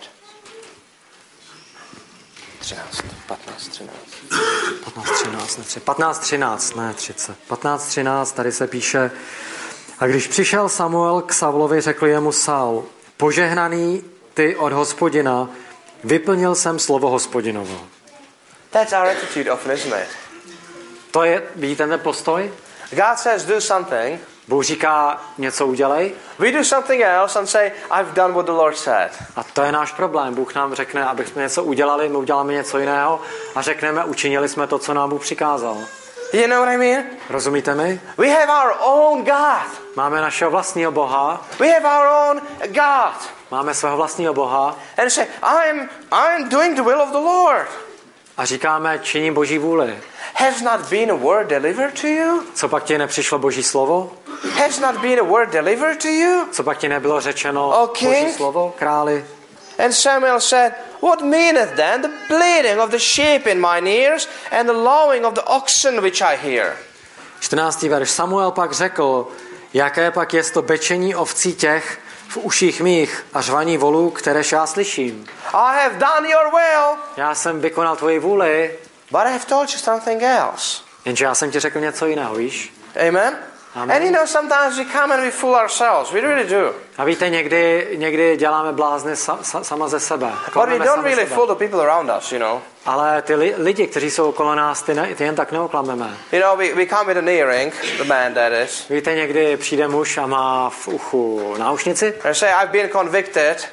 15:13, ne 30. 15:13, tady se píše, a když přišel Samuel k Saulovi, řekl jemu Saul, požehnaný ty od Hospodina, vyplnil jsem slovo Hospodinovo. That's our attitude often, isn't it? To je, vidíte ten postoj? God says do something. Bůh říká, něco udělej. We do something else and say, I've done what the Lord said. A to je náš problém. Bůh nám řekne, abychom něco udělali, my uděláme něco jiného a řekneme, učinili jsme to, co nám Bůh přikázal. You know what I mean? Rozumíte mi? We have our own God. Máme našeho vlastního Boha. We have our own God. Máme svého vlastního Boha. And say, I'm doing the will of the Lord. A říkáme, činím Boží vůli. Has not been a word delivered to you? Co pak ti nepřišlo Boží slovo? Has not been a word delivered to you? Co pak ti nebylo řečeno Boží slovo, králi? And Samuel said, What meaneth then the bleating of the sheep in mine ears and the lowing of the oxen which I hear? 14. verš. Samuel pak řekl, jaké pak jest to bečení ovcí těch v uších mých a řvaní volů, kteréž já slyším. I have done your will. Já jsem vykonal tvoji vůli. But I have told you something else. Jenže já jsem ti řekl něco jiného, víš? Amen? Amen. And you know, sometimes we come and we fool ourselves. We really do. A víte, někdy děláme blázny sama ze sebe. But we don't really fool the people around us, you know. Ale ty lidi, kteří jsou okolo nás, ty jen tak neoklameme. You know, we come with an earring, the man that is. Víte, někdy přijde muž a má v uchu náušnici. And say, I've been convicted,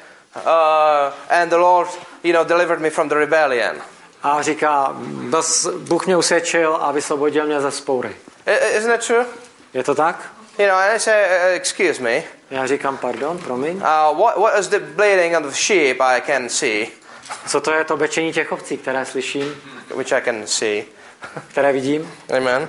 and the Lord, delivered me from the rebellion. A říká, Bůh mě usvědčil a vysvobodil mě ze vzpoury. Isn't it true? Je to tak? And I say, excuse me. Já říkám, pardon, promiň. What is the bleating of the sheep I can see? Co to je to bečení těch ovcí, které slyším? Which I can see. Které vidím? Amen.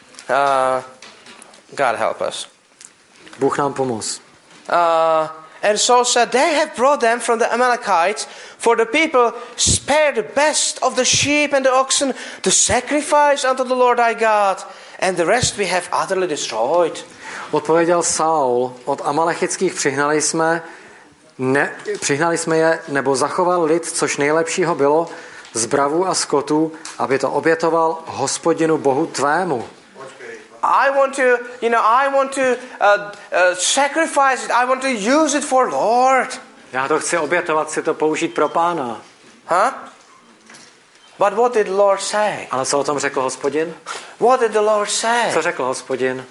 God help us. Bůh nám pomoz. And Saul said, they have brought them from the Amalekites, for the people spare the best of the sheep and the oxen to sacrifice unto the Lord thy God, and the rest we have utterly destroyed. Odpověděl Saul, od Amalechických přihnali jsme je, nebo zachoval lid, což nejlepšího bylo, z bravů a skotu, aby to obětoval Hospodinu Bohu tvému. I want to sacrifice it. I want to use it for Lord. Já to chci obětovat, chci to použít pro Pána. But what did the Lord say? Ale co o tom řekl Hospodin? What did the Lord say? Co řekl Hospodin?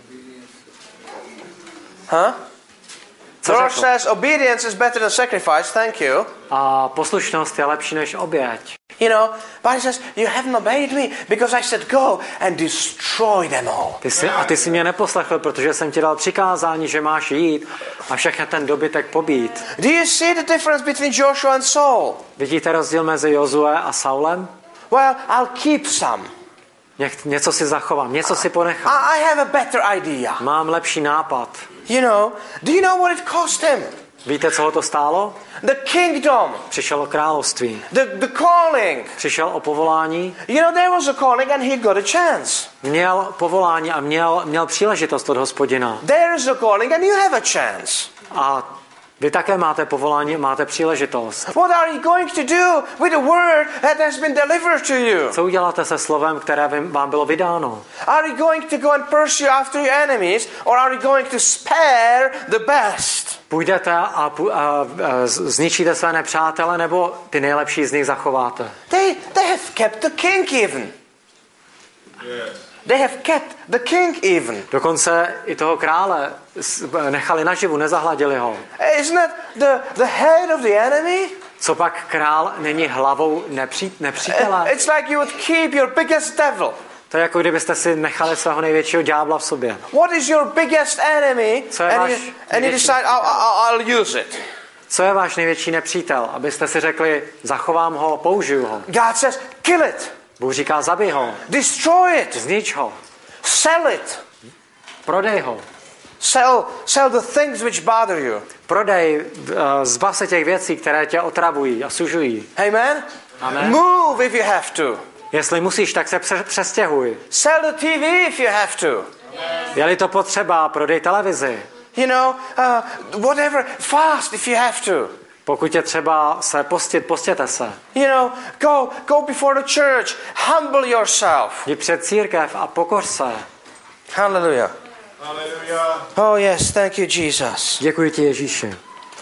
Huh? Co The Lord řekl? says obedience is better than sacrifice. Thank you. A poslušnost je lepší než oběť. You know, but he says, you haven't obeyed me because I said go and destroy them all. Ty jsi mě neposlechl, protože jsem ti dal přikázání, že máš jít a všechny ten dobytek pobít. Do you see the difference between Joshua and Saul? Vidíte rozdíl mezi Jozue a Saulem? Well, I'll keep some. Něco si zachovám, něco si ponechám. I have a better idea. Mám lepší nápad. You know, do you know what it cost him? Víte, co ho to stálo? The kingdom. Přišel o království. The calling. Přišel o povolání. You know, there was a calling and he got a chance. Měl povolání a měl příležitost od Hospodina. There is a calling and you have a chance. A vy také máte povolání, máte příležitost. What are you going to do with the word that has been delivered to you? Co uděláte se slovem, které vám bylo vydáno? Are you going to go and pursue after your enemies, or are you going to spare the best? Půjdete a zničíte své nepřátele, nebo ty nejlepší z nich zachováte? They have kept the king even. Yes. They have kept the king even. Dokonce i toho krále nechali naživu, nezahladili ho. Isn't that the head of the enemy? Co pak král není hlavou nepřítele? It's like you would keep your biggest devil. To je jako kdybyste si nechali svého největšího ďábla v sobě. What is your biggest enemy? Co je váš And you decide, I'll use it. Co je váš největší nepřítel? Abyste si řekli, zachovám ho, použiju ho. God says, kill it. Bůh říká, zabij ho, Destroy it. znič ho, Sell it. prodej ho. Sell the things which bother you. Prodej, zbav se těch věcí, které tě otravují a sužují. Amen? Amen. Move if you have to. Jestli musíš, tak se přestěhuj. Sell the TV if you have to. Je-li to potřeba, prodej televizi. You know, whatever. Fast if you have to. Pokud je třeba se postěte se. You know, go before the church. Humble yourself. Jdi před církev a pokoř se. Hallelujah. Hallelujah. Oh yes, thank you, Jesus. Děkuji ti, Ježíši.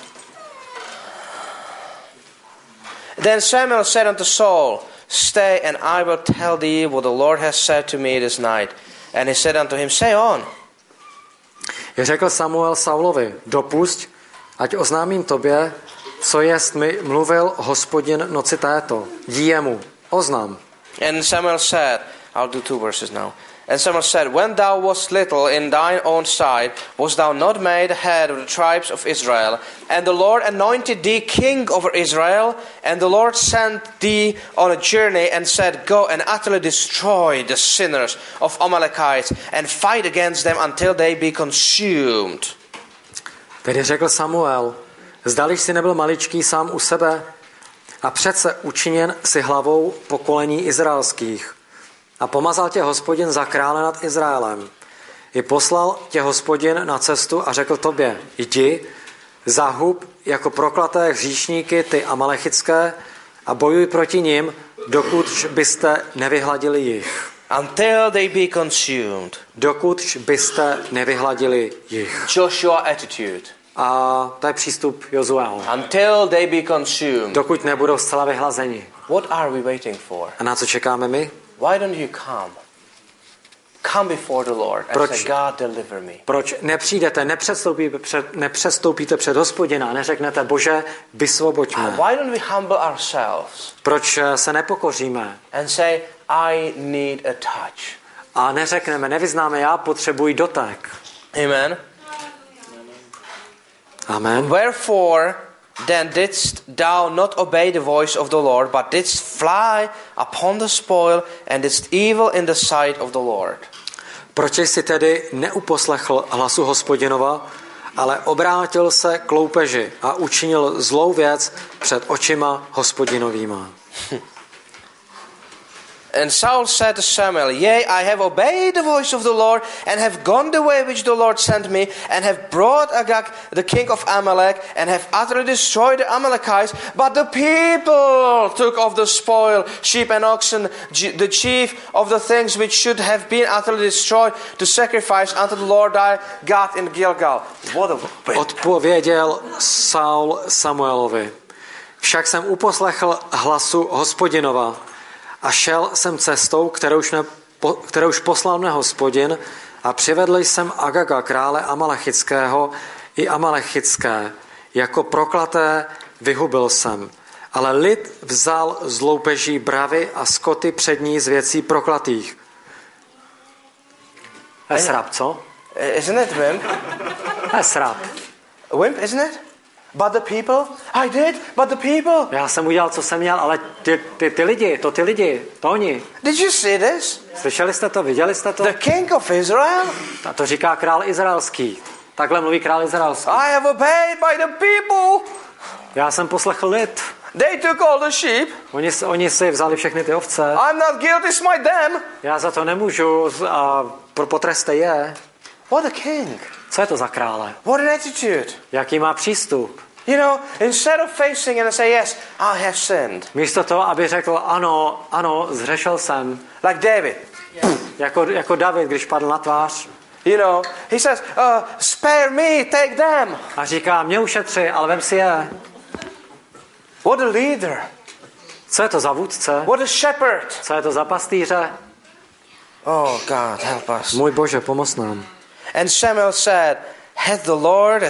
Then Samuel said unto Saul, Stay, and I will tell thee what the Lord has said to me this night. And he said unto him, Say on. Řekl Samuel Saulovi, dopusť, ať oznámím tobě, co jest mi mluvil Hospodin noci této. Jdi jemu, oznám. And Samuel said, I'll do 2 verses now. And Samuel said, When thou wast little in thine own sight, wast thou not made head of the tribes of Israel? And the Lord anointed thee king over Israel, and the Lord sent thee on a journey and said, Go and utterly destroy the sinners of Amalekites, and fight against them until they be consumed. Tedy řekl Samuel, zdališ si nebyl maličký sám u sebe a přece učiněn si hlavou pokolení izraelských. A pomazal tě Hospodin za krále nad Izraelem. I poslal tě Hospodin na cestu a řekl tobě, jdi, zahub jako proklaté hříšníky ty amalechické a bojuj proti nim, dokud byste nevyhladili jich. Until they be consumed. Dokud byste nevyhladili jich. Joshua attitude. A to je přístup Jozueho. Until they be consumed. Dokud nebudou zcela vyhlazeni. What are we waiting for? A na co čekáme my? Why don't you come? Come before the Lord and say, God, deliver me. Proč nepřijdete, nepřestoupíte před Hospodina a neřeknete, Bože, vysvoboď mě? Why don't we humble ourselves Proč se nepokoříme? and say, I need a touch? A neřekneme, nevyznáme, já potřebuji dotek. Amen. Amen. Wherefore then didst thou not obey the voice of the Lord, but didst fly upon the spoil, and didst evil in the sight of the Lord? Proč jsi tedy neuposlechl hlasu Hospodinova, ale obrátil se k loupeži a učinil zlou věc před očima Hospodinovýma? And Saul said to Samuel, Yea, I have obeyed the voice of the Lord, and have gone the way which the Lord sent me, and have brought Agag, the king of Amalek, and have utterly destroyed the Amalekites. But the people took of the spoil, sheep and oxen, the chief of the things which should have been utterly destroyed, to sacrifice unto the Lord thy God in Gilgal. What a Odpověděl Saul Samuelovi. Však jsem uposlechl hlasu Hospodinova, A šel jsem cestou, kterouž poslal mne Hospodin, a přivedl jsem Agaga, krále Amalechického, i Amalechické. Jako proklaté vyhubil jsem. Ale lid vzal z loupeží bravy a skoty přední z věcí proklatých. To je srab, co? Isn't it wimp? To je srab. Wimp, isn't it? But the people? I did, but the people. Já jsem udělal, co jsem měl, ale ty lidi, to oni. Did you see this? Slyšeli jste to, viděli jste to? The king of Israel? A to říká král izraelský. Takhle mluví král izraelský. I have obeyed by the people. Já jsem poslechl lid. They took all the sheep. Oni si vzali všechny ty ovce. I'm not guilty, smite them. Já za to nemůžu a potrestej je. What a king. Co je to za krále? What an attitude. Jaký má přístup? You know, instead of facing it and say, yes, I have sinned. Místo toho, aby řekl, ano, zhřešil jsem. Like David. Jako David, když padl na tvář. You know, he says, spare me, take them. A říká, mě ušetři, ale vem si je. What a leader. Co je to za vůdce? What a shepherd. Co je to za pastýře? Oh, God, help us. Můj Bože, pomoz nám. And Samuel said, hath the Lord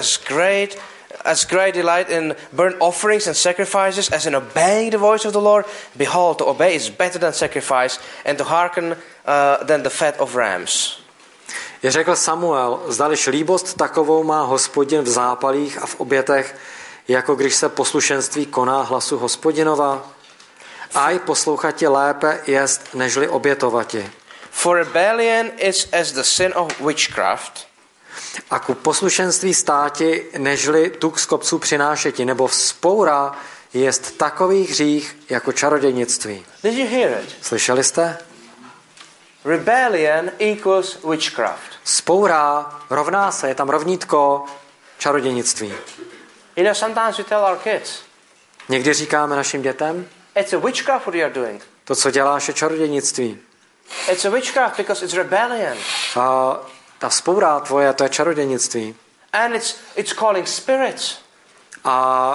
as great delight in burnt offerings and sacrifices as in obeying the voice of the Lord? Behold, to obey is better than sacrifice, and to hearken than the fat of rams. Je řekl Samuel, zdališ líbost takovou má Hospodin v zápalích a v obětech, jako když se poslušenství koná hlasu Hospodinova. Aj poslouchatě lépe jest, nežli obětovati. For rebellion is as the sin of witchcraft. A ku poslušenství státi, nežli tuk z kopců přinášeti, nebo vzpoura jest takový hřích jako čarodějnictví. Did you hear it? Slyšeli jste? Rebellion equals witchcraft. Vzpoura rovná se, je tam rovnítko čarodějnictví. You know, sometimes we tell our kids, Někdy říkáme našim dětem, it's a witchcraft what you are doing. to, co děláš, je čarodějnictví. It's a witchcraft because it's rebellion. A ta vzpoura tvoje, to je čarodějnictví. And it's calling spirits. A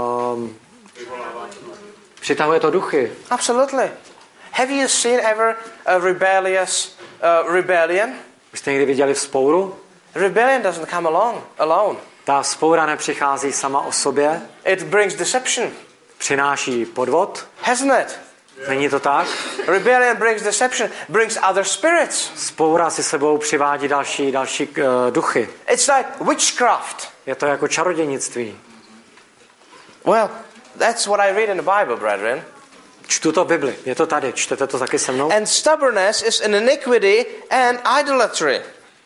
přitahuje to duchy. Absolutely. Have you seen ever a rebellious rebellion? Už jste někdy viděli vzpouru? Rebellion doesn't come alone. Ta vzpoura nepřichází sama o sobě. It brings deception. Přináší podvod. Hasn't it? Není to tak? Rebellion brings deception, brings other spirits. Vzpoura si sebou přivádí další duchy. It's like witchcraft. Je to jako čarodějnictví. Well, that's what I read in the Bible, brethren. Čtu to Bibli. Je to tady. Čtete to taky se mnou? And stubbornness is an iniquity and idolatry.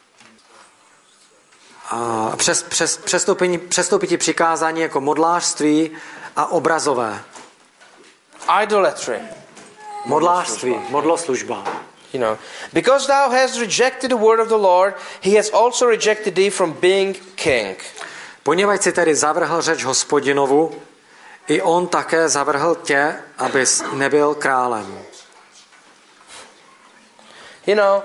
A přestoupit přikázání jako modlářství a obrazové. Idolatry. Modlářství, modloslužba. You know, because thou hast rejected the word of the Lord, he has also rejected thee from being king. Poněvadž si tedy zavrhl řeč Hospodinovu, i on také zavrhl tě, abys nebyl králem. You know,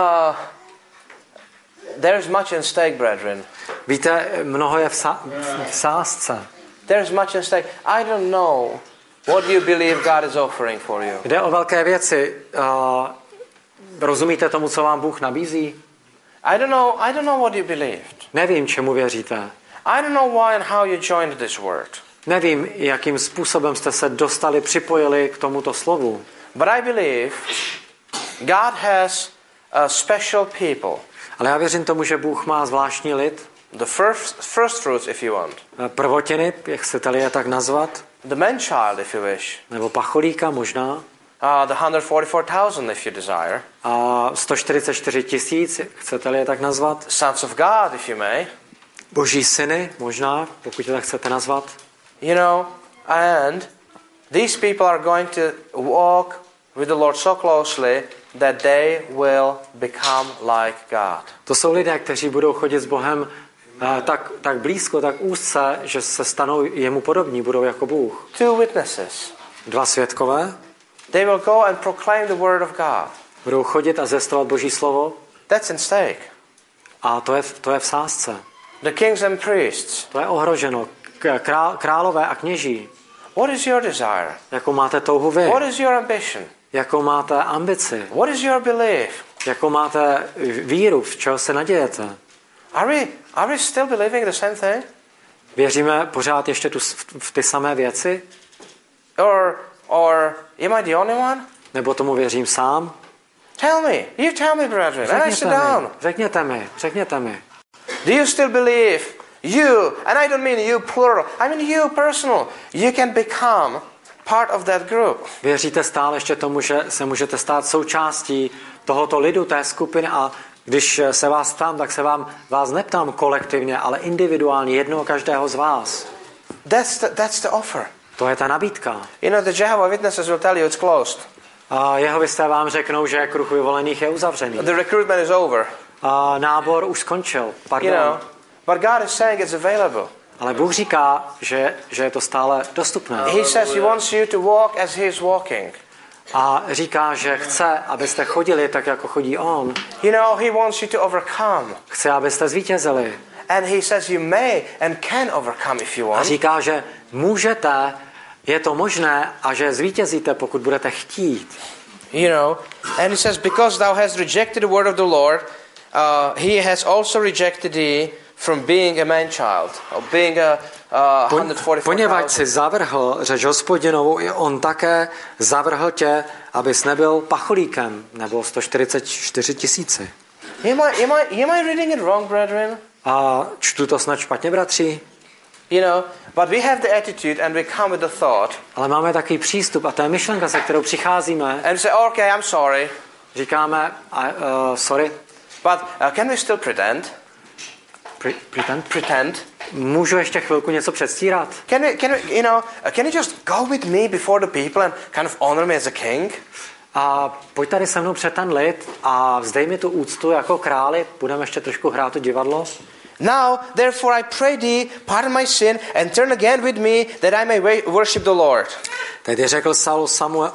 there's much in stake, brethren. Víte, mnoho je v sázce. There's much in stake. I don't know what you believe God is offering for you. Jde o velké věci. Rozumíte tomu, co vám Bůh nabízí? I don't know what you believed. Nevím, čemu věříte. I don't know why and how you joined this word. Nevím, jakým způsobem jste se dostali, připojili k tomuto slovu. But I believe God has special people. Ale já věřím tomu, že Bůh má zvláštní lid. The first fruits, if you want. Prvotiny, jak chcete-li je tak nazvat. The man-child, if you wish. Nebo pacholíka možná. The 144,000, if you desire. A 144 000, chcete-li je tak nazvat. Sons of God, if you may. Boží syny, možná, pokud je tak chcete nazvat. You know, and these people are going to walk with the Lord so closely that they will become like God. To jsou lidé, kteří budou chodit s Bohem tak blízko, tak úzce, že se stanou jemu podobní, budou jako Bůh. Two witnesses. Dva svědkové. They will go and proclaim the word of God. Budou chodit a zvěstovat Boží slovo. That's in stake. A to je v sázce. The kings and priests. To je ohroženo. Králové a kněží. What is your desire? Jakou máte touhu vy? What is your ambition? Jakou máte ambici? What is your belief? Jakou máte víru? V čeho se nadějete? Are we still believing the same thing? Věříme pořád ještě v ty samé věci? Or am I the only one? Nebo tomu věřím sám? Tell me. You tell me, brethren. And I sit down. Řekněte mi. Do you still believe you, and I don't mean you plural, I mean you personal, you can become part of that group? Věříte stále ještě tomu, že se můžete stát součástí tohoto lidu, té skupiny, a když se vás ptám, tak se vás neptám kolektivně, ale individuálně, jednoho každého z vás. That's the offer. To je ta nabídka. You know, the Jehovah's Witnesses will tell you it's closed. A jehovisté vám řeknou, že kruh vyvolených je uzavřený. The recruitment is over. A nábor už skončil. Pardon. You know, but God is saying it's available. Ale Bůh říká, že je to stále dostupné. He says he wants you to walk as he is walking. A říká, že chce, abyste chodili tak, jako chodí on. You know, he wants you to overcome. Chce, abyste zvítězili. And he says you may and can overcome if you A want. říká, že můžete, je to možné, a že zvítězíte, pokud budete chtít. You know, and he says, because thou hast rejected the word of the Lord, he has also rejected thee from being a man-child, or being a 144,000. Poněvadž si zavrhl řeč Hospodinovou, i on také zavrhl tě, abys nebyl pacholíkem, nebo 144 tisíci. Am I reading it wrong, brethren? A čtu to snad špatně, bratři? You know, but we have the attitude and we come with the thought. Ale máme takový přístup a to je myšlenka, se kterou přicházíme. And say, okay, I'm sorry. Říkáme, sorry. But can we still pretend? Pretend. Můžu ještě chvilku něco předstírat? Can you just go with me before the people and kind of honor me as a king? A pojď tady se mnou před ten lid a vzdej mi tu úctu jako králi. Budeme ještě trošku hrát to divadlo. Now, therefore, I pray thee, pardon my sin, and turn again with me, that I may worship the Lord. Tedy řekl Saul Samuel...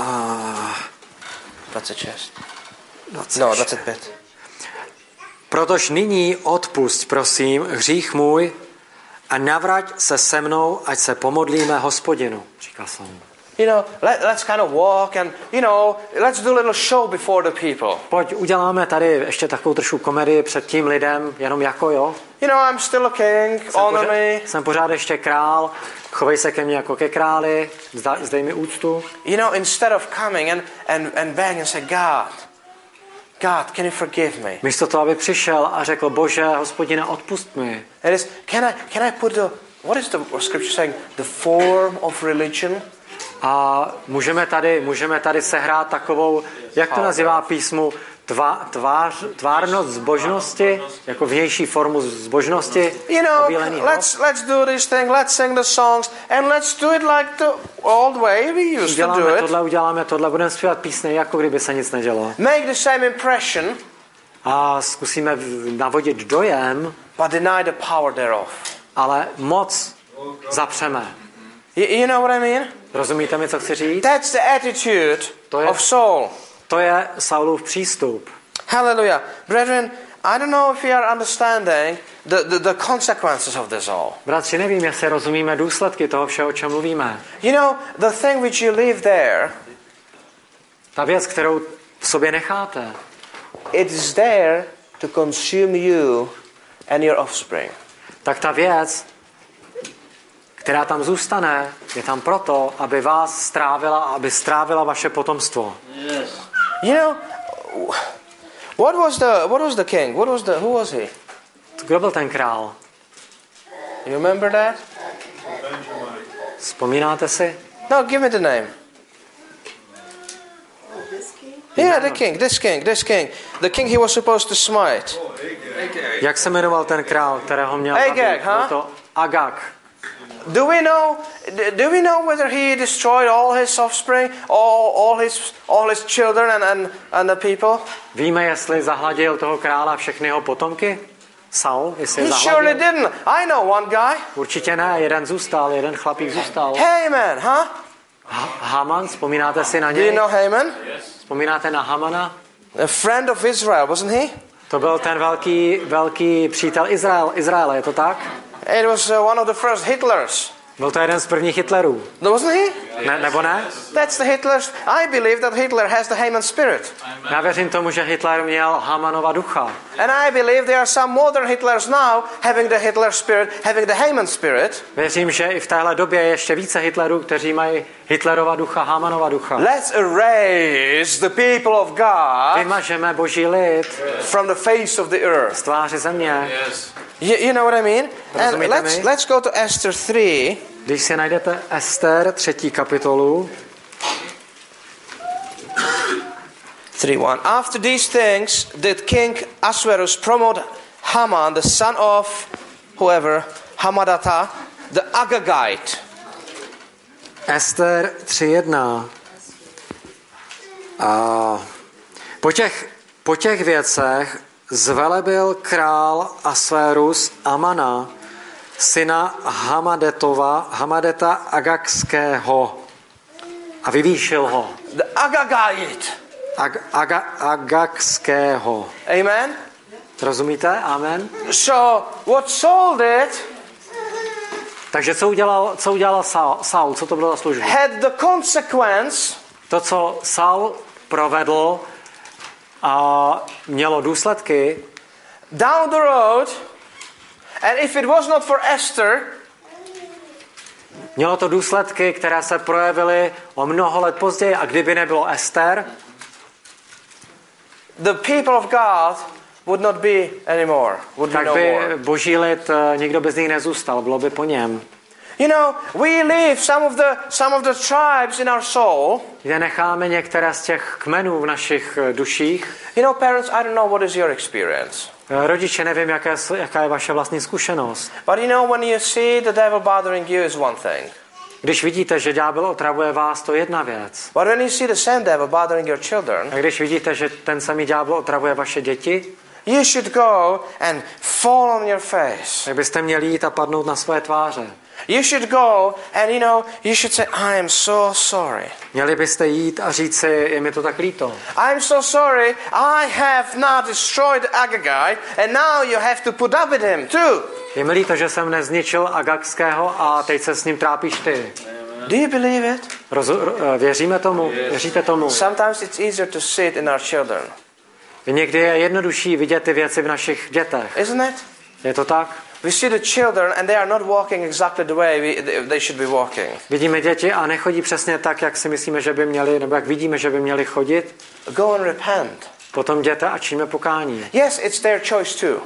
That's a chest. No, that's a bit. Protož nyní odpusť, prosím, hřích můj a navrať se se mnou, ať se pomodlíme Hospodinu, říká Samuel. You know, let's kind of walk and, you know, let's do a little show before the people. Pojď, uděláme tady ještě takovou trošku komedii před tím lidem, jenom jako, jo? You know, I'm still a king, honor me. Jsem pořád ještě král, chovej se ke mně jako ke králi, zdej mi úctu. You know, instead of coming and bang and say, God, can you forgive me? Místo toho, aby přišel a řekl, Bože, Hospodine, odpust mi. It is, can I put what is the scripture saying? The form of religion? A můžeme tady sehrát takovou, jak to nazývá písmu, tvárnost zbožnosti, jako vnější formu zbožnosti. You know, let's do this thing, let's sing the songs, and let's do it like the old way we used to do it. Uděláme tohle, budeme zpívat písně, jako kdyby se nic nedělo. Make the same impression. A zkusíme navodit dojem, but deny the power thereof. Ale moc zapřeme. You know what I mean? Rozumíte mi, co chci říct? That's the attitude of Saul. To je Saulův přístup. Hallelujah. Brethren, I don't know if we are understanding the consequences of this all. Bratři, nevím, jestli rozumíme důsledky toho všeho, o čem mluvíme. You know, the thing which you leave there, ta věc, kterou v sobě necháte, it is there to consume you and your offspring. Tak ta věc, která tam zůstane, je tam proto, aby vás strávila a aby strávila vaše potomstvo. Yes. You know, what was the king? Who was he? Kdo byl ten král? You remember that? Vzpomínáte si? No, give me the name. Yeah, this king. The king he was supposed to smite. Jak se jmenoval ten král, kterého měl Agag, Byl to Agag. Do we know whether he destroyed all his offspring, all his children and the people? Víme, jestli zahladil toho krála všechny jeho potomky? Saul, jestli He zahladil? surely didn't. I know one guy. Určitě ne, jeden chlapík zůstal. Haman, huh? Haman, vzpomínáte si na Do you něj? know Haman? Vzpomínáte na Hamana? A friend of Israel, wasn't he? To byl ten velký přítel Izraele, je to tak? It was one of the first Hitlers. Byl to jeden z prvních Hitlerů. Wasn't he? Ne, nebo ne? That's the Hitler's. I believe that Hitler has the Haman spirit. Já věřím tomu, že Hitler měl Hamanova ducha. And I believe there are some modern Hitlers now having the Hitler spirit, having the Haman spirit. Věřím, že i v téhle době je ještě více Hitlerů, kteří mají Hitlerova ducha, Hamanova ducha. Let's erase the people of God Vymažeme boží lid from the face of the earth. z tváře země. You know what I mean? And Rozumíte mi? let's go to Esther 3. Když si najdete Ester 3. kapitolu, 3:1. After these things did King Ahasuerus promote Haman, the son of whoever, Hamadatha, the Agagite. Ester 3.1. A po těch věcech zvelebil král Ahasuerus Amana, syna Hamadeta Agagského, a vyvýšil ho. The Agagite. Agagského. Amen? Rozumíte? Amen? So, what Saul did Takže co udělal Saul? Co to bylo za službu? had the consequence To, co Saul provedl, a mělo důsledky down the road, and if it was not for Esther, mělo to důsledky, které se projevily o mnoho let později, a kdyby nebylo Ester, the people of God would not be anymore, would be tak no by more. boží lid nikdo bez nich nezůstal, bylo by po něm. You know, we leave some of the tribes in our soul. Kde necháme některé z těch kmenů v našich duších. You know, parents, I don't know what is your experience. Rodiče, nevím, jaká je vaše vlastní zkušenost. But you know, when you see the devil bothering you is one thing. Když vidíte, že ďábel otravuje vás, to je jedna věc. But when you see the same devil bothering your children, A když vidíte, že ten samý ďábel otravuje vaše děti, you should go and fall on your face. tak byste měli jít a padnout na své tváře. You should go and you should say, I am so sorry. Měli byste jít a říct si, je mi to tak líto. I'm so sorry, I have not destroyed Agagite, and now you have to put up with him too. Je mi líto, že jsem nezničil Agagského a teď se s ním trápíš ty. Do you believe it? Věříme tomu? Věříte tomu? Sometimes it's easier to see it in our children. Někdy je jednodušší vidět ty věci v našich dětech. Isn't it? Je to tak? We see the children and they are not walking exactly the way they should be walking. Vidíme děti a nechodí přesně tak, jak si myslíme, že by měli, nebo jak vidíme, že by měli chodit. Go and repent. Potom jděte a čiňme pokání. Yes, it's their choice too.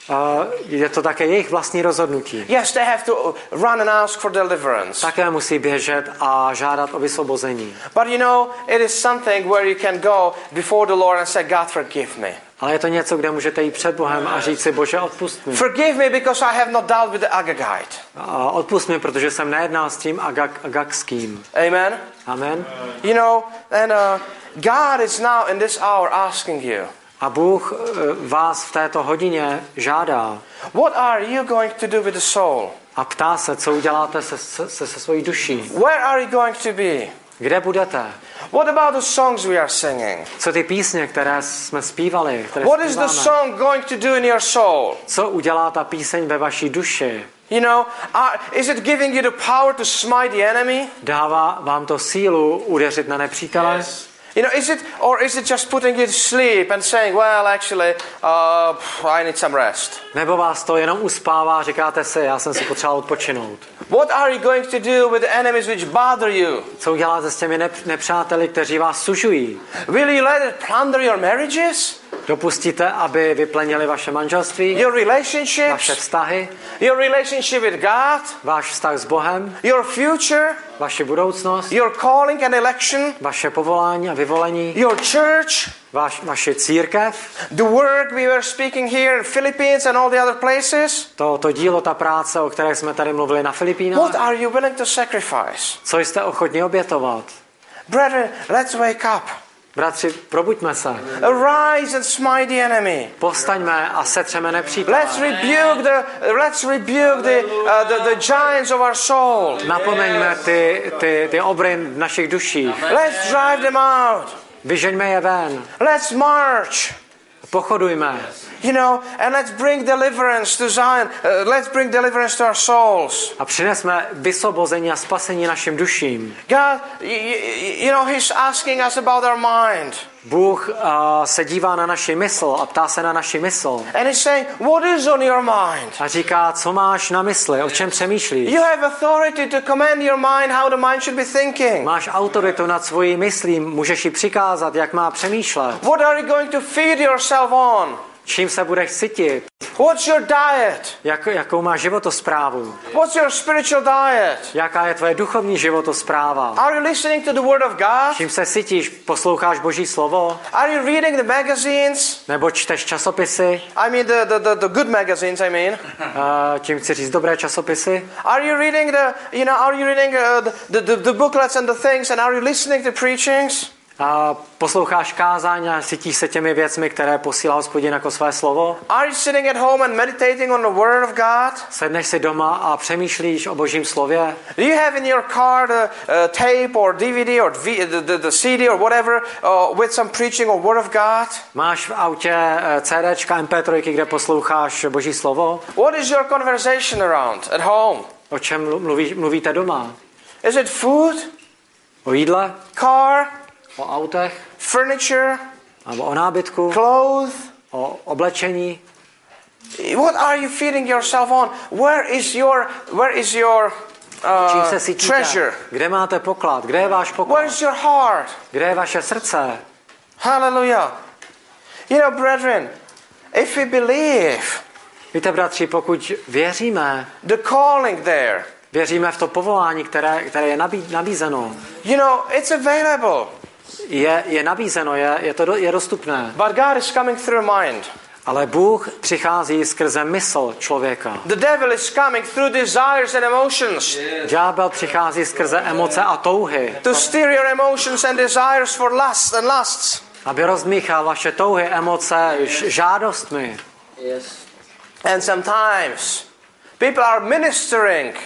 Je to také jejich vlastní rozhodnutí. Yes, they have to run and ask for deliverance. Také musí běžet a žádat o vysvobození. But you know, it is something where you can go before the Lord and say, God, forgive me. Ale je to něco, kde můžete jít před Bohem a říct si, Bože, odpust mi. Forgive me because I have not dealt with the Agagite. A odpust mi, protože jsem nejednal s tím Agagským. Amen? Amen. You know, and God is now in this hour asking you, A Bůh vás v této hodině žádá what are you going to do with the soul? a ptá se, co uděláte se svojí duší. Where are you going to be? Kde budete? What about the songs we are singing? Co ty písně, které jsme zpívali, které What is the zpíváme? song going to do in your soul? Co udělá ta píseň ve vaší duši? You know, is it giving you the power to smite the enemy? Dává vám to sílu udeřit na nepřítele? Yes. You know, is it just putting you to sleep and saying, well, actually, I need some rest? Nebo vás to jenom uspává a říkáte si, já jsem si potřeboval odpočinout? What are you going to do with the enemies which bother you? Co uděláte s těmi nepřáteli, kteří vás sužují? Will you let it plunder your marriages? Dopustíte, aby vyplenili vaše manželství, Your vaše relationships? vztahy, Your relationship with God? váš vztah s Bohem, Your future? vaše budoucnost, Your calling and election? vaše povolání a vyvolení, Your church? vaše církev, The work we were speaking here in Philippines and all the other places? to dílo, ta práce, o které jsme tady mluvili na What Filipínách, are you willing to sacrifice? co jste ochotni obětovat? Brethren, let's wake up. Bratři, probuďme se. Arise and smite the enemy. Povstaňme a setřeme nepřítele. Let's rebuke the giants of our soul. Napomeňme ty obry v našich duších. Let's drive them out. Vyžeňme je ven. Let's march. Pochodujme. You know, and let's bring deliverance to Zion. Let's bring deliverance to our souls. A přinesme vysvobození a spasení našim duším. God, you know, He's asking us about our mind. Bůh se dívá na naši mysl a ptá se na naši mysl. And He's saying, what is on your mind? A říká, co máš na mysli, o čem přemýšlíš. You have authority to command your mind how the mind should be thinking. Máš autoritu nad svojí myslí, můžeš jí přikázat, jak má přemýšlet. What are you going to feed yourself on? Čím se budeš sytit? What's your diet? Jakou máš životosprávu? What's your spiritual diet? Jaká je tvoje duchovní životospráva? Are you listening to the Word of God? Čím se sytíš? Posloucháš Boží slovo? Are you reading the magazines? Nebo čteš časopisy? I mean the good magazines, I mean. Tím chci říct dobré časopisy? Are you reading the booklets and the things, and are you listening to preachings? Posloucháš kázání a sytíš se těmi věcmi, které posílá Hospodin jako své slovo? Are you sitting at home and meditating on the Word of God? Sedneš si doma a přemýšlíš o Božím slově? Do you have in your car the tape or DVD or the CD or whatever with some preaching or Word of God? Máš v autě CDčka, MP3, kde posloucháš Boží slovo? What is your conversation around at home? O čem mluvíte doma? Is it food? O jídle? Car? O autech? Furniture? Nebo o nábytku? Clothes? O oblečení? What are you feeding yourself on? Where is your Čím se sytíte? treasure? Kde máte poklad? Kde je váš Where poklad? is your heart? Kde je vaše srdce? Hallelujah. You know, brethren, if we believe Víte, bratři, pokud věříme, the calling there, věříme v to povolání, které je nabízeno. you know, it's available. Je nabízeno, je dostupné. But God is coming through mind. Ale Bůh přichází skrze mysl člověka. The devil is coming through desires and emotions. Ďábel přichází skrze emoce a touhy. To steer your emotions and desires for lust and lusts. Aby rozdmíchal vaše touhy, emoce, žádostmi. Yes. And sometimes people are ministering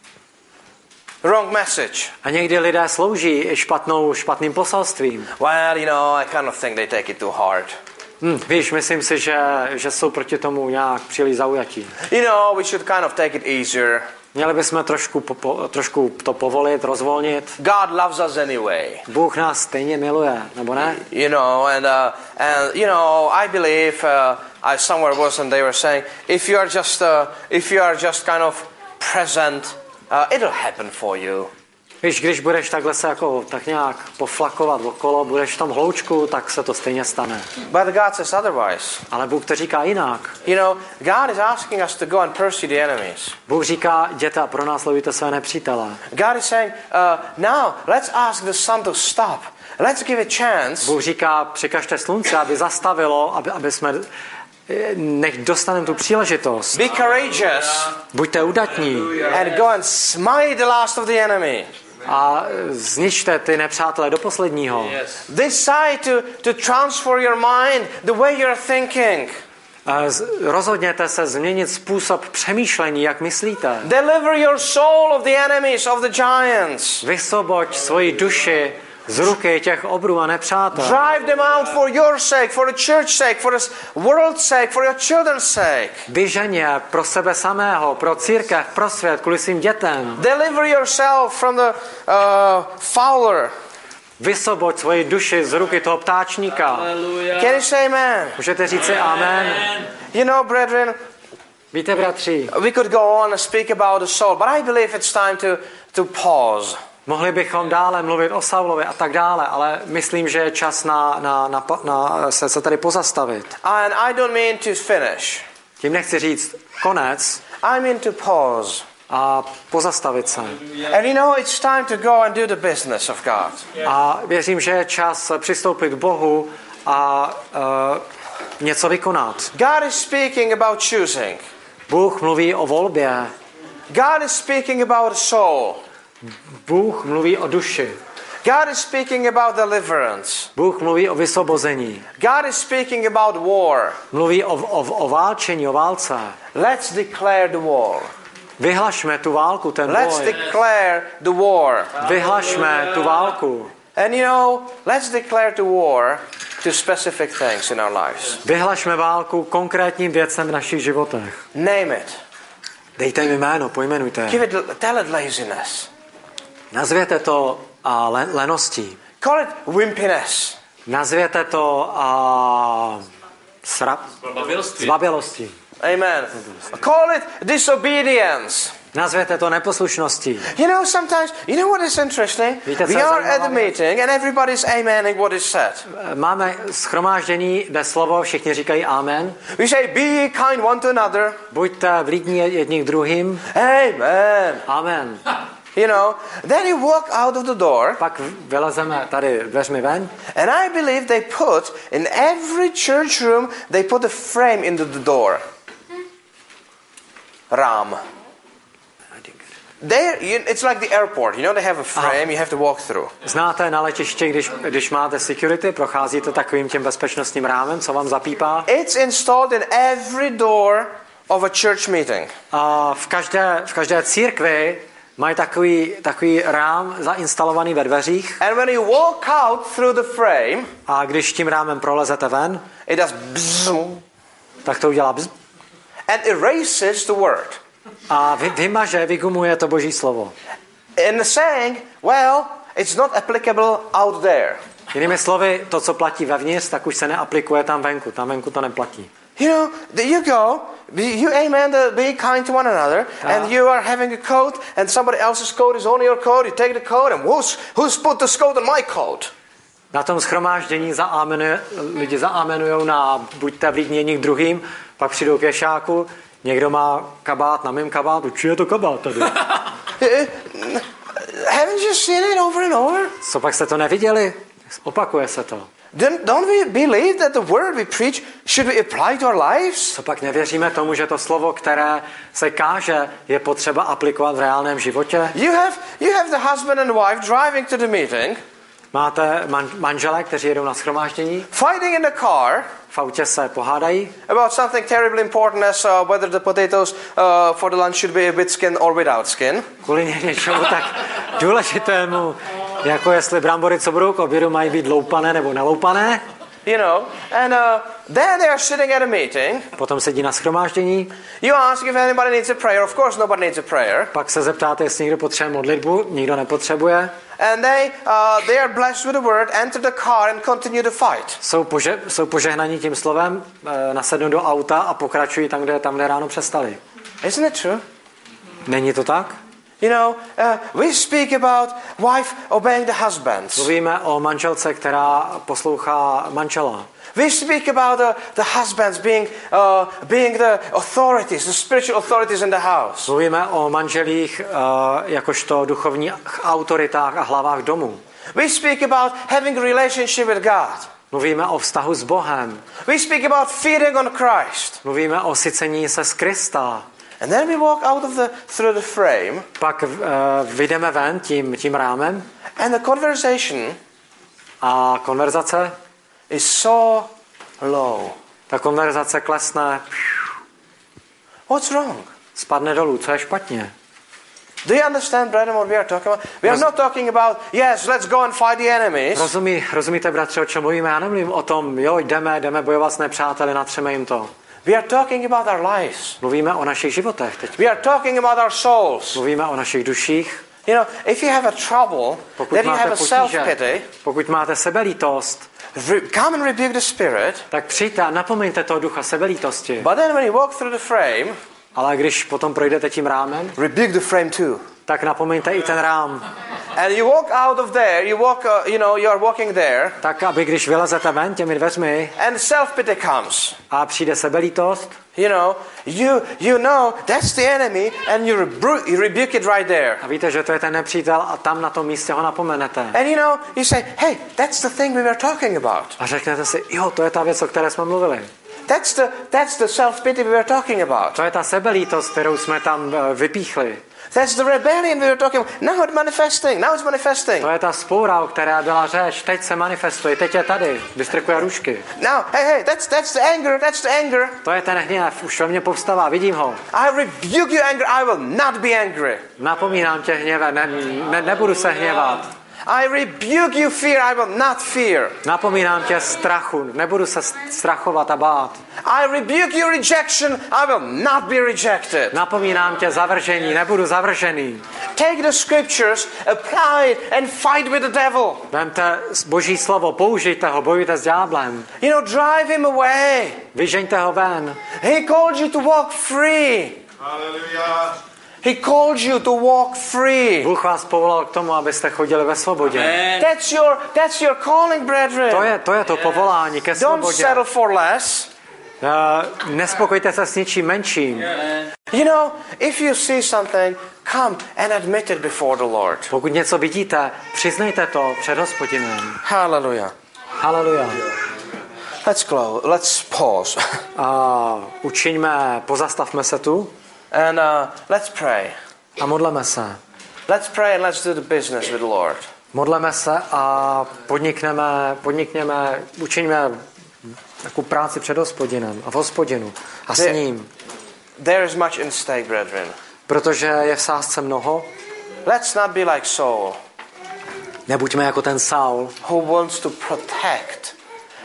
wrong message. A někdy lidé slouží špatným poselstvím. Well, you know, I kind of think they take it too hard. Víš, myslím si, že jsou proti tomu nějak příliš zaujatí. You know, we should kind of take it easier. Měli bychom trošku to povolit, rozvolnit. God loves us anyway. Bůh nás stejně miluje, nebo ne? You know, and you know, I believe I somewhere was, and they were saying, if you are just kind of present, it'll happen for you. Víš, když budeš takhle se tak nějak poflakovat okolo, budeš v tom hloučku, tak se to stejně stane. But God says otherwise. Ale Bůh to říká jinak. You know, God is asking us to go and pursue the enemies. Bůh říká, jděte a pronásledujte své nepřítele. God is saying, now let's ask the sun to stop. Let's give a chance. Bůh říká, přikažte slunce, aby zastavilo, aby jsme nech dostaneme tu příležitost. Be courageous. Buďte udatní. And go and smite the last of the enemy. A zničte ty nepřátelé do posledního. Decide to transfer your mind, the way you're thinking. Rozhodněte se změnit způsob přemýšlení, jak myslíte. Deliver your soul of the enemies, of the giants. Vysvoboď svoji duši z ruky těch obrů a nepřátel. Drive them out for your sake, for the church sake, for the world's sake, for your children's sake. Vyžeň je pro sebe samého, pro církev, pro svět, kvůli svým dětem. Deliver yourself from the fowler. Vysvoboď svoji duši z ruky toho ptáčníka. Can you say amen? Můžete říci amen? You know, brethren, víte, bratři, we could go on and speak about the soul, but I believe it's time to pause. Mohli bychom dále mluvit o Saulovi a tak dále, ale myslím, že je čas se tady pozastavit. And I don't mean to finish. Tím nechci říct konec. I mean to pause. A pozastavit se. And you know, it's time to go and do the business of God. A věřím, že je čas přistoupit k Bohu a něco vykonat. God is speaking about choosing. Bůh mluví o volbě. God is speaking about a soul. Bůh mluví o duši. God is speaking about deliverance. Bůh mluví o vysvobození. God is speaking about war. Mluví o válčení, o válce. Let's declare the war. Vyhlašme tu válku, ten Let's boj. declare the war. Vyhlašme tu válku. And let's declare the war to specific things in our lives. Vyhlašme válku konkrétním věcem v našich životech. Name it. Dejte jim jméno, pojmenujte. Tell it laziness. Nazvěte to leností. Call it wimpiness. Nazvěte to zbabělostí. Amen. Call it disobedience. Nazvěte to neposlušností. Sometimes, what is interesting? We are at the meeting and everybody's amening what is said. Máme shromáždění, jde slovo, všichni říkají amen. We say, be ye kind one to another. Buďte vlídní jedni k druhým. Amen. Amen. Then you walk out of the door. Pak vylezeme tady dveřmi ven. And I believe they put in every church room, they put a frame into the door. Ram. It's like the airport, they have a frame you have to walk through. Znáte na letišti, když máte security, procházíte takovým tím bezpečnostním rámem, co vám zapípá? It's installed in every door of a church meeting. A v každé církvi mají takový rám zainstalovaný ve dveřích. And when you walk out through the frame, a když tím rámem prolezete ven, it does bzzz, tak to udělá bzz, and erases the word. A vygumuje to Boží slovo. In saying, well, it's not applicable out there. Jinými slovy, to, co platí vevnitř, tak už se neaplikuje tam venku to neplatí. You go, you amen, be kind to one another, and you are having a coat, and somebody else's coat is on your coat, you take the coat, and who's put this coat on my coat? Na tom shromáždění lidi zaamenujou na buďte vlídní jedni k druhým, pak přijdou k věšáku, někdo má kabát na mém kabátu. Či je to kabát tady? Haven't you seen it over and over? Co pak jste to neviděli? Opakuje se to. Don't we believe that the word we preach should be applied to our lives? Co pak nevěříme tomu, že to slovo, které se káže, je potřeba aplikovat v reálném životě? You have the husband and wife driving to the meeting. Máte manželé, kteří jedou na shromáždění. Fighting in the car. V autě se pohádají. About something terribly important as whether the potatoes for the lunch should be with skin or without skin. Kvůli něčemu tak důležitému, jako jestli brambory, co budou k obědu, mají být loupané nebo neloupané. And then they are sitting at a meeting. Potom sedí na shromáždění. You ask if anybody needs a prayer. Of course, nobody needs a prayer. Pak se zeptáte, jestli někdo potřebuje modlitbu. Nikdo nepotřebuje. And they are blessed with the word, enter the car and continue the fight. Jsou požehnaní tím slovem, nasednou do auta a pokračují tam, kde ráno přestali. Isn't it true? Není to tak? We speak about wife obeying the husband. Mluvíme o manželce, která poslouchá manžela. We speak about the husbands being the authorities, the spiritual authorities in the house. Mluvíme o manželích jakožto duchovních autoritách a hlavách domu. We speak about having a relationship with God. Mluvíme o vztahu s Bohem. We speak about feeding on Christ. Mluvíme o sycení se z Krista. And then we walk out through the frame. Pak vyjdeme ven tím rámem. And the conversation a konverzace is so low. Ta konverzace klesne. What's wrong? Spadne dolů, co je špatně? Do you understand, brethren, what we are talking about? We are not talking about, yes, let's go and fight the enemies. Rozumíte, bratře, o čem mluvíme? Já nemluvím o tom, jdeme bojovat s nepřáteli, natřeme jim to. We are talking about our lives. Mluvíme o našich životech teď. We are talking about our souls. Mluvíme o našich duších. If you have a trouble, then you have a self-pity. Pokud máte sebelítost, come and rebuke the spirit. Tak přijďte a napomeňte toho ducha sebelítosti. But then when you walk through the frame, ale když potom projdete tím rámem, rebuke the frame too. Tak napomeňte i ten rám. And you walk out of there, you are walking there. Tak aby když vylezete ven těmi dveřmi, and self-pity comes. A přijde sebelítost. You know that's the enemy and you rebuke it right there. A víte, že to je ten nepřítel a tam na tom místě ho napomenete. And you say, hey, that's the thing we were talking about. A řeknete si, jo, to je ta věc, o které jsme mluvili. That's the self-pity we were talking about. To je ta sebelítost, kterou jsme tam vypíchli. That's the rebellion we were talking about. Now it's manifesting. To je ta spoura, o které byla řeč. Teď se manifestuje, teď je tady. Vystrkuje rušky. Now, hey, that's the anger. To je ten hněv, už ve mně povstává, vidím ho. I rebuke your anger, I will not be angry. Napomínám tě hněve, nebudu se hněvat. I rebuke you, fear. I will not fear. Napomínám tě strachu, nebudu se strachovat a bát. I rebuke you, rejection. I will not be rejected. Napomínám tě zavržení, nebudu zavržený. Take the scriptures, apply it, and fight with the devil. Vemte Boží slovo, použijte ho, bojujte s ďáblem. You know, drive him away. Vyžeňte ho ven. He called you to walk free. Hallelujah. He called you to walk free. Bůh vás povolal k tomu, abyste chodili ve svobodě. That's your calling, brethren. To je to povolání ke Don't svobodě. settle for less. Nespokojte se s ničím menším. You know, if you see something, come and admit it before the Lord. Pokud něco vidíte, přiznejte to před Hospodinem. Hallelujah. Haleluja. Let's pause. Pozastavme se tu And let's pray. a modleme se. Let's pray and let's do the business with the Lord. Modleme se a učiníme takovou práci před Hospodinem a v Hospodinu a s ním. There is much in stake, brethren. Protože je v sázce mnoho. Let's not be like Saul, Nebuďme jako ten Saul, who wants to protect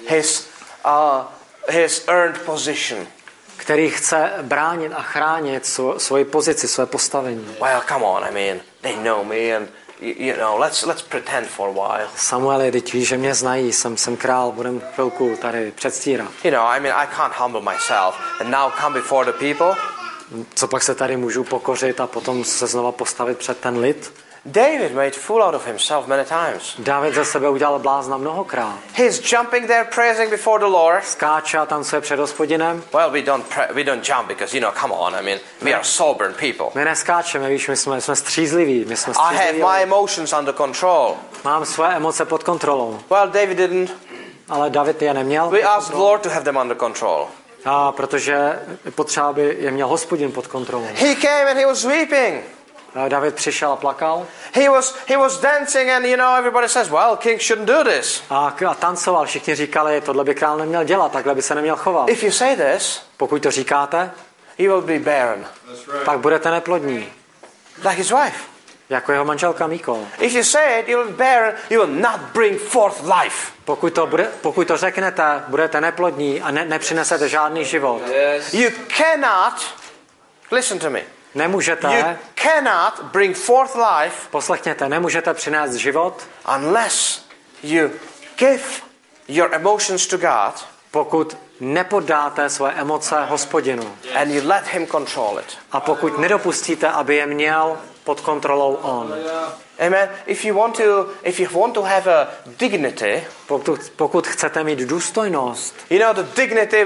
his earned position. který chce bránit a chránit svoji pozici, své postavení. Well, come on, I mean, they know me and you know, let's pretend for a while. Samueli, teď víš, že mě znají, jsem král, budem chvilku tady předstírat. You know, I mean, I can't humble myself and now come before the people. Co pak se tady můžu pokořit a potom se znova postavit před ten lid? David made fool out of himself many times. Dávid ze sebe udělal blázna mnohokrát. He's jumping there praising before the Lord. Skáče a tancuje před Hospodinem. Well, we don't jump because, you know, come on, I mean, we are sober people. My neskáčeme, víš, my jsme střízliví. I have my emotions under control. Mám své emoce pod kontrolou. Well, David didn't. Ale David je neměl. We asked the Lord to have them under control. A protože potřeba, aby je měl Hospodin pod kontrolou. He came and he was weeping. David přišel a plakal. He was dancing and, you know, everybody says, well, king shouldn't do this. A tancoval, všichni říkali, tohle by král neměl dělat, takhle by se neměl chovat. If you say this, pokud to říkáte, you will be barren. Pak budete neplodní. Like his wife. Jako jeho manželka Míkol. If you say it, you will be barren, you will not bring forth life. Pokud to řeknete, budete neplodní a nepřinesete žádný život. Yes. You cannot, listen to me. Nemůžete. You cannot bring forth life. Poslechněte, nemůžete přinést život. Unless you give your emotions to God. Pokud nepoddáte své emoce Hospodinu. And you let him control it. A pokud nedopustíte, aby je měl pod kontrolou on. Amen. If you want to have a dignity, pokud chcete mít důstojnost, you know the dignity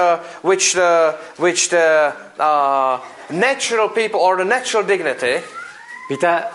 which the natural people or the natural dignity. Víte,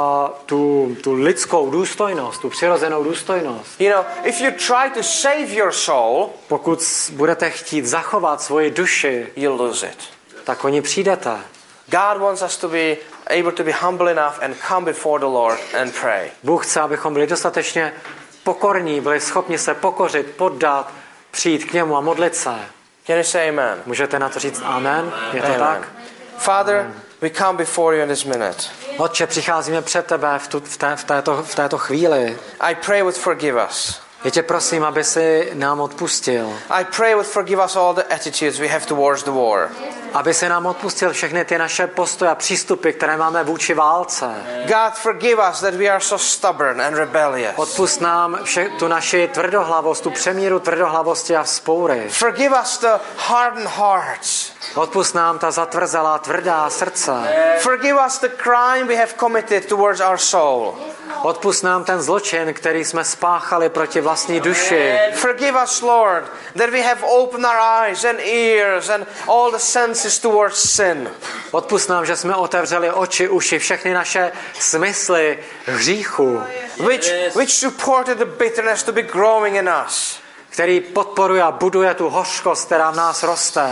tu lidskou důstojnost, tu přirozenou důstojnost. You know, if you try to save your soul, pokud budete chtít zachovat svoji duši, you'll lose it. Tak o ní přijdete. God wants us to be able to be humble enough and come before the Lord and pray. Bůh chce, abychom byli dostatečně pokorní, byli schopni se pokořit, poddat, přijít k němu a modlit se. Can you say amen? Můžete na to říct amen? Je to amen. tak? Father, we come before you in this minute. Otče, přicházíme před tebe v této chvíli. I pray would forgive us. Já tě prosím, aby si nám odpustil. I pray would forgive us all the attitudes we have towards the war. Aby si nám odpustil všechny ty naše postoje a přístupy, které máme vůči válce. God, forgive us that we are so stubborn and rebellious. Odpusť nám tu naši tvrdohlavost, tu přemíru tvrdohlavosti a vzpoury. Forgive us the hardened hearts. Odpusť nám ta zatvrzelá, tvrdá srdce. Forgive us the crime we have committed towards our soul. Odpusť nám ten zločin, který jsme spáchali proti vlastní duši. Forgive us, Lord, that we have opened our eyes and ears and all the senses towards sin. Odpusť nám, že jsme otevřeli oči, uši, všechny naše smysly hříchu. Which supported the bitterness to be growing in us. Který podporuje a buduje tu hořkost, která v nás roste.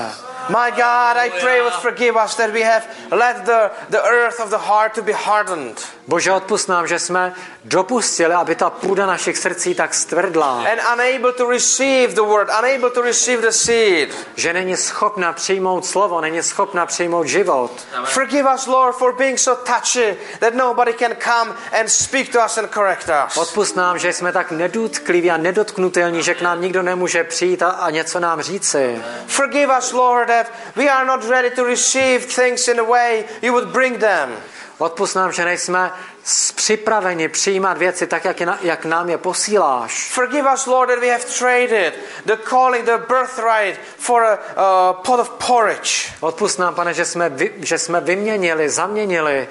My God, I pray would forgive us that we have let the earth of the heart to be hardened. Bože, odpusť nám, že jsme dopustili, aby ta půda našich srdcí tak stvrdla. And unable to receive the word, unable to receive the seed. Že není schopna přijmout slovo, není schopna přijmout život. Forgive us, Lord, for being so touchy that nobody can come and speak to us and correct us. Odpusť nám, že jsme tak nedotkliví a nedotknutelní, že k nám nikdo nemůže přijít a něco nám říci. Forgive us, Lord, that we are not ready to receive things in the way you would bring them. Odpusť nám, že nejsme připraveni přijímat věci tak, jak nám je posíláš. Forgive us, Lord, that we have traded the calling, the birthright for a pot of porridge. Odpusť nám, Pane, že jsme vyměnili, zaměnili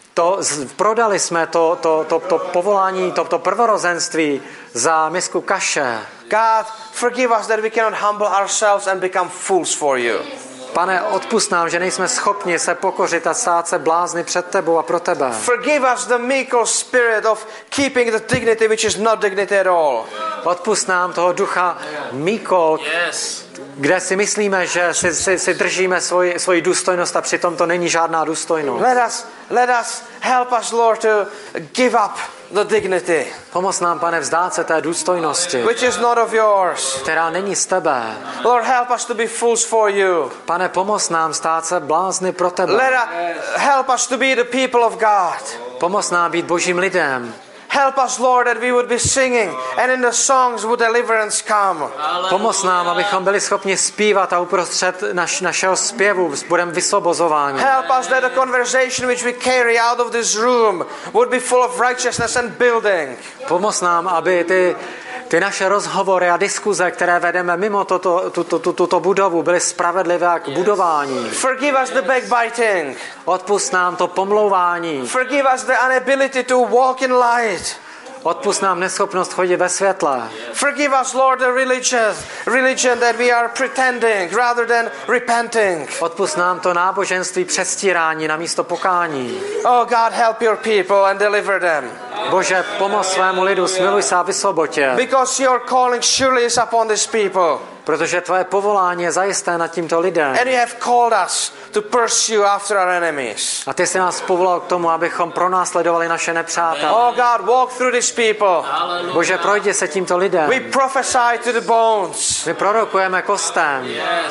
prodali jsme to povolání, to prvorozenství za misku kaše. God, forgive us that we cannot humble ourselves and become fools for you. Pane, odpusť nám, že nejsme schopni se pokořit a stát se blázni před tebou a pro tebe. Forgive us the meek spirit of keeping the dignity which is not dignity at all. Odpusť nám toho ducha míko, kde si myslíme, že si držíme svoji důstojnost a přitom to není žádná důstojnost. Let us help us, Lord, to give up the dignity. Pomoz nám, Pane, vzdát se té důstojnosti, which is not of yours. která není z tebe. Lord, help us to be fools for you. Pane, pomoz nám stát se blázni pro tebe. Help us to be the people of God. Pomoz nám být božím lidem. Help us, Lord, that we would be singing and in the songs would deliverance come. Pomoz nám, abychom byli schopni zpívat a uprostřed našeho zpěvu budeme vysvobozováni. Help us that the conversation which we carry out of this room would be full of righteousness and building. Pomoz nám, aby ty naše rozhovory a diskuze, které vedeme mimo tuto budovu, byly spravedlivé k budování. Forgive us the backbiting. Odpusť nám to pomlouvání. Forgive us the inability to walk in light. Odpusť nám neschopnost chodit ve světle. Forgive us, Lord, the religion that we are pretending rather than repenting. Odpusť nám to náboženství přestírání namísto pokání. Oh God, help your people and deliver them. Bože, pomoz svému lidu, smiluj se a vysvoboď je. Because your calling surely is upon these people. Protože tvoje povolání je zajisté nad tímto lidem. And you have called us to pursue after our enemies. A ty jsi nás povolal k tomu, abychom pronásledovali naše nepřátele. Oh God, walk through these people. Bože, projdi se tímto lidem. We prophesy to the bones. My prorokujeme kostem.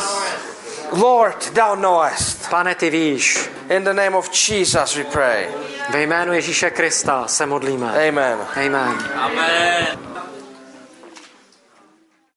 Lord, thou knowest. Pane, ty víš. In the name of Jesus we pray. Ve jménu Ježíše Krista se modlíme. Amen. Amen. Amen.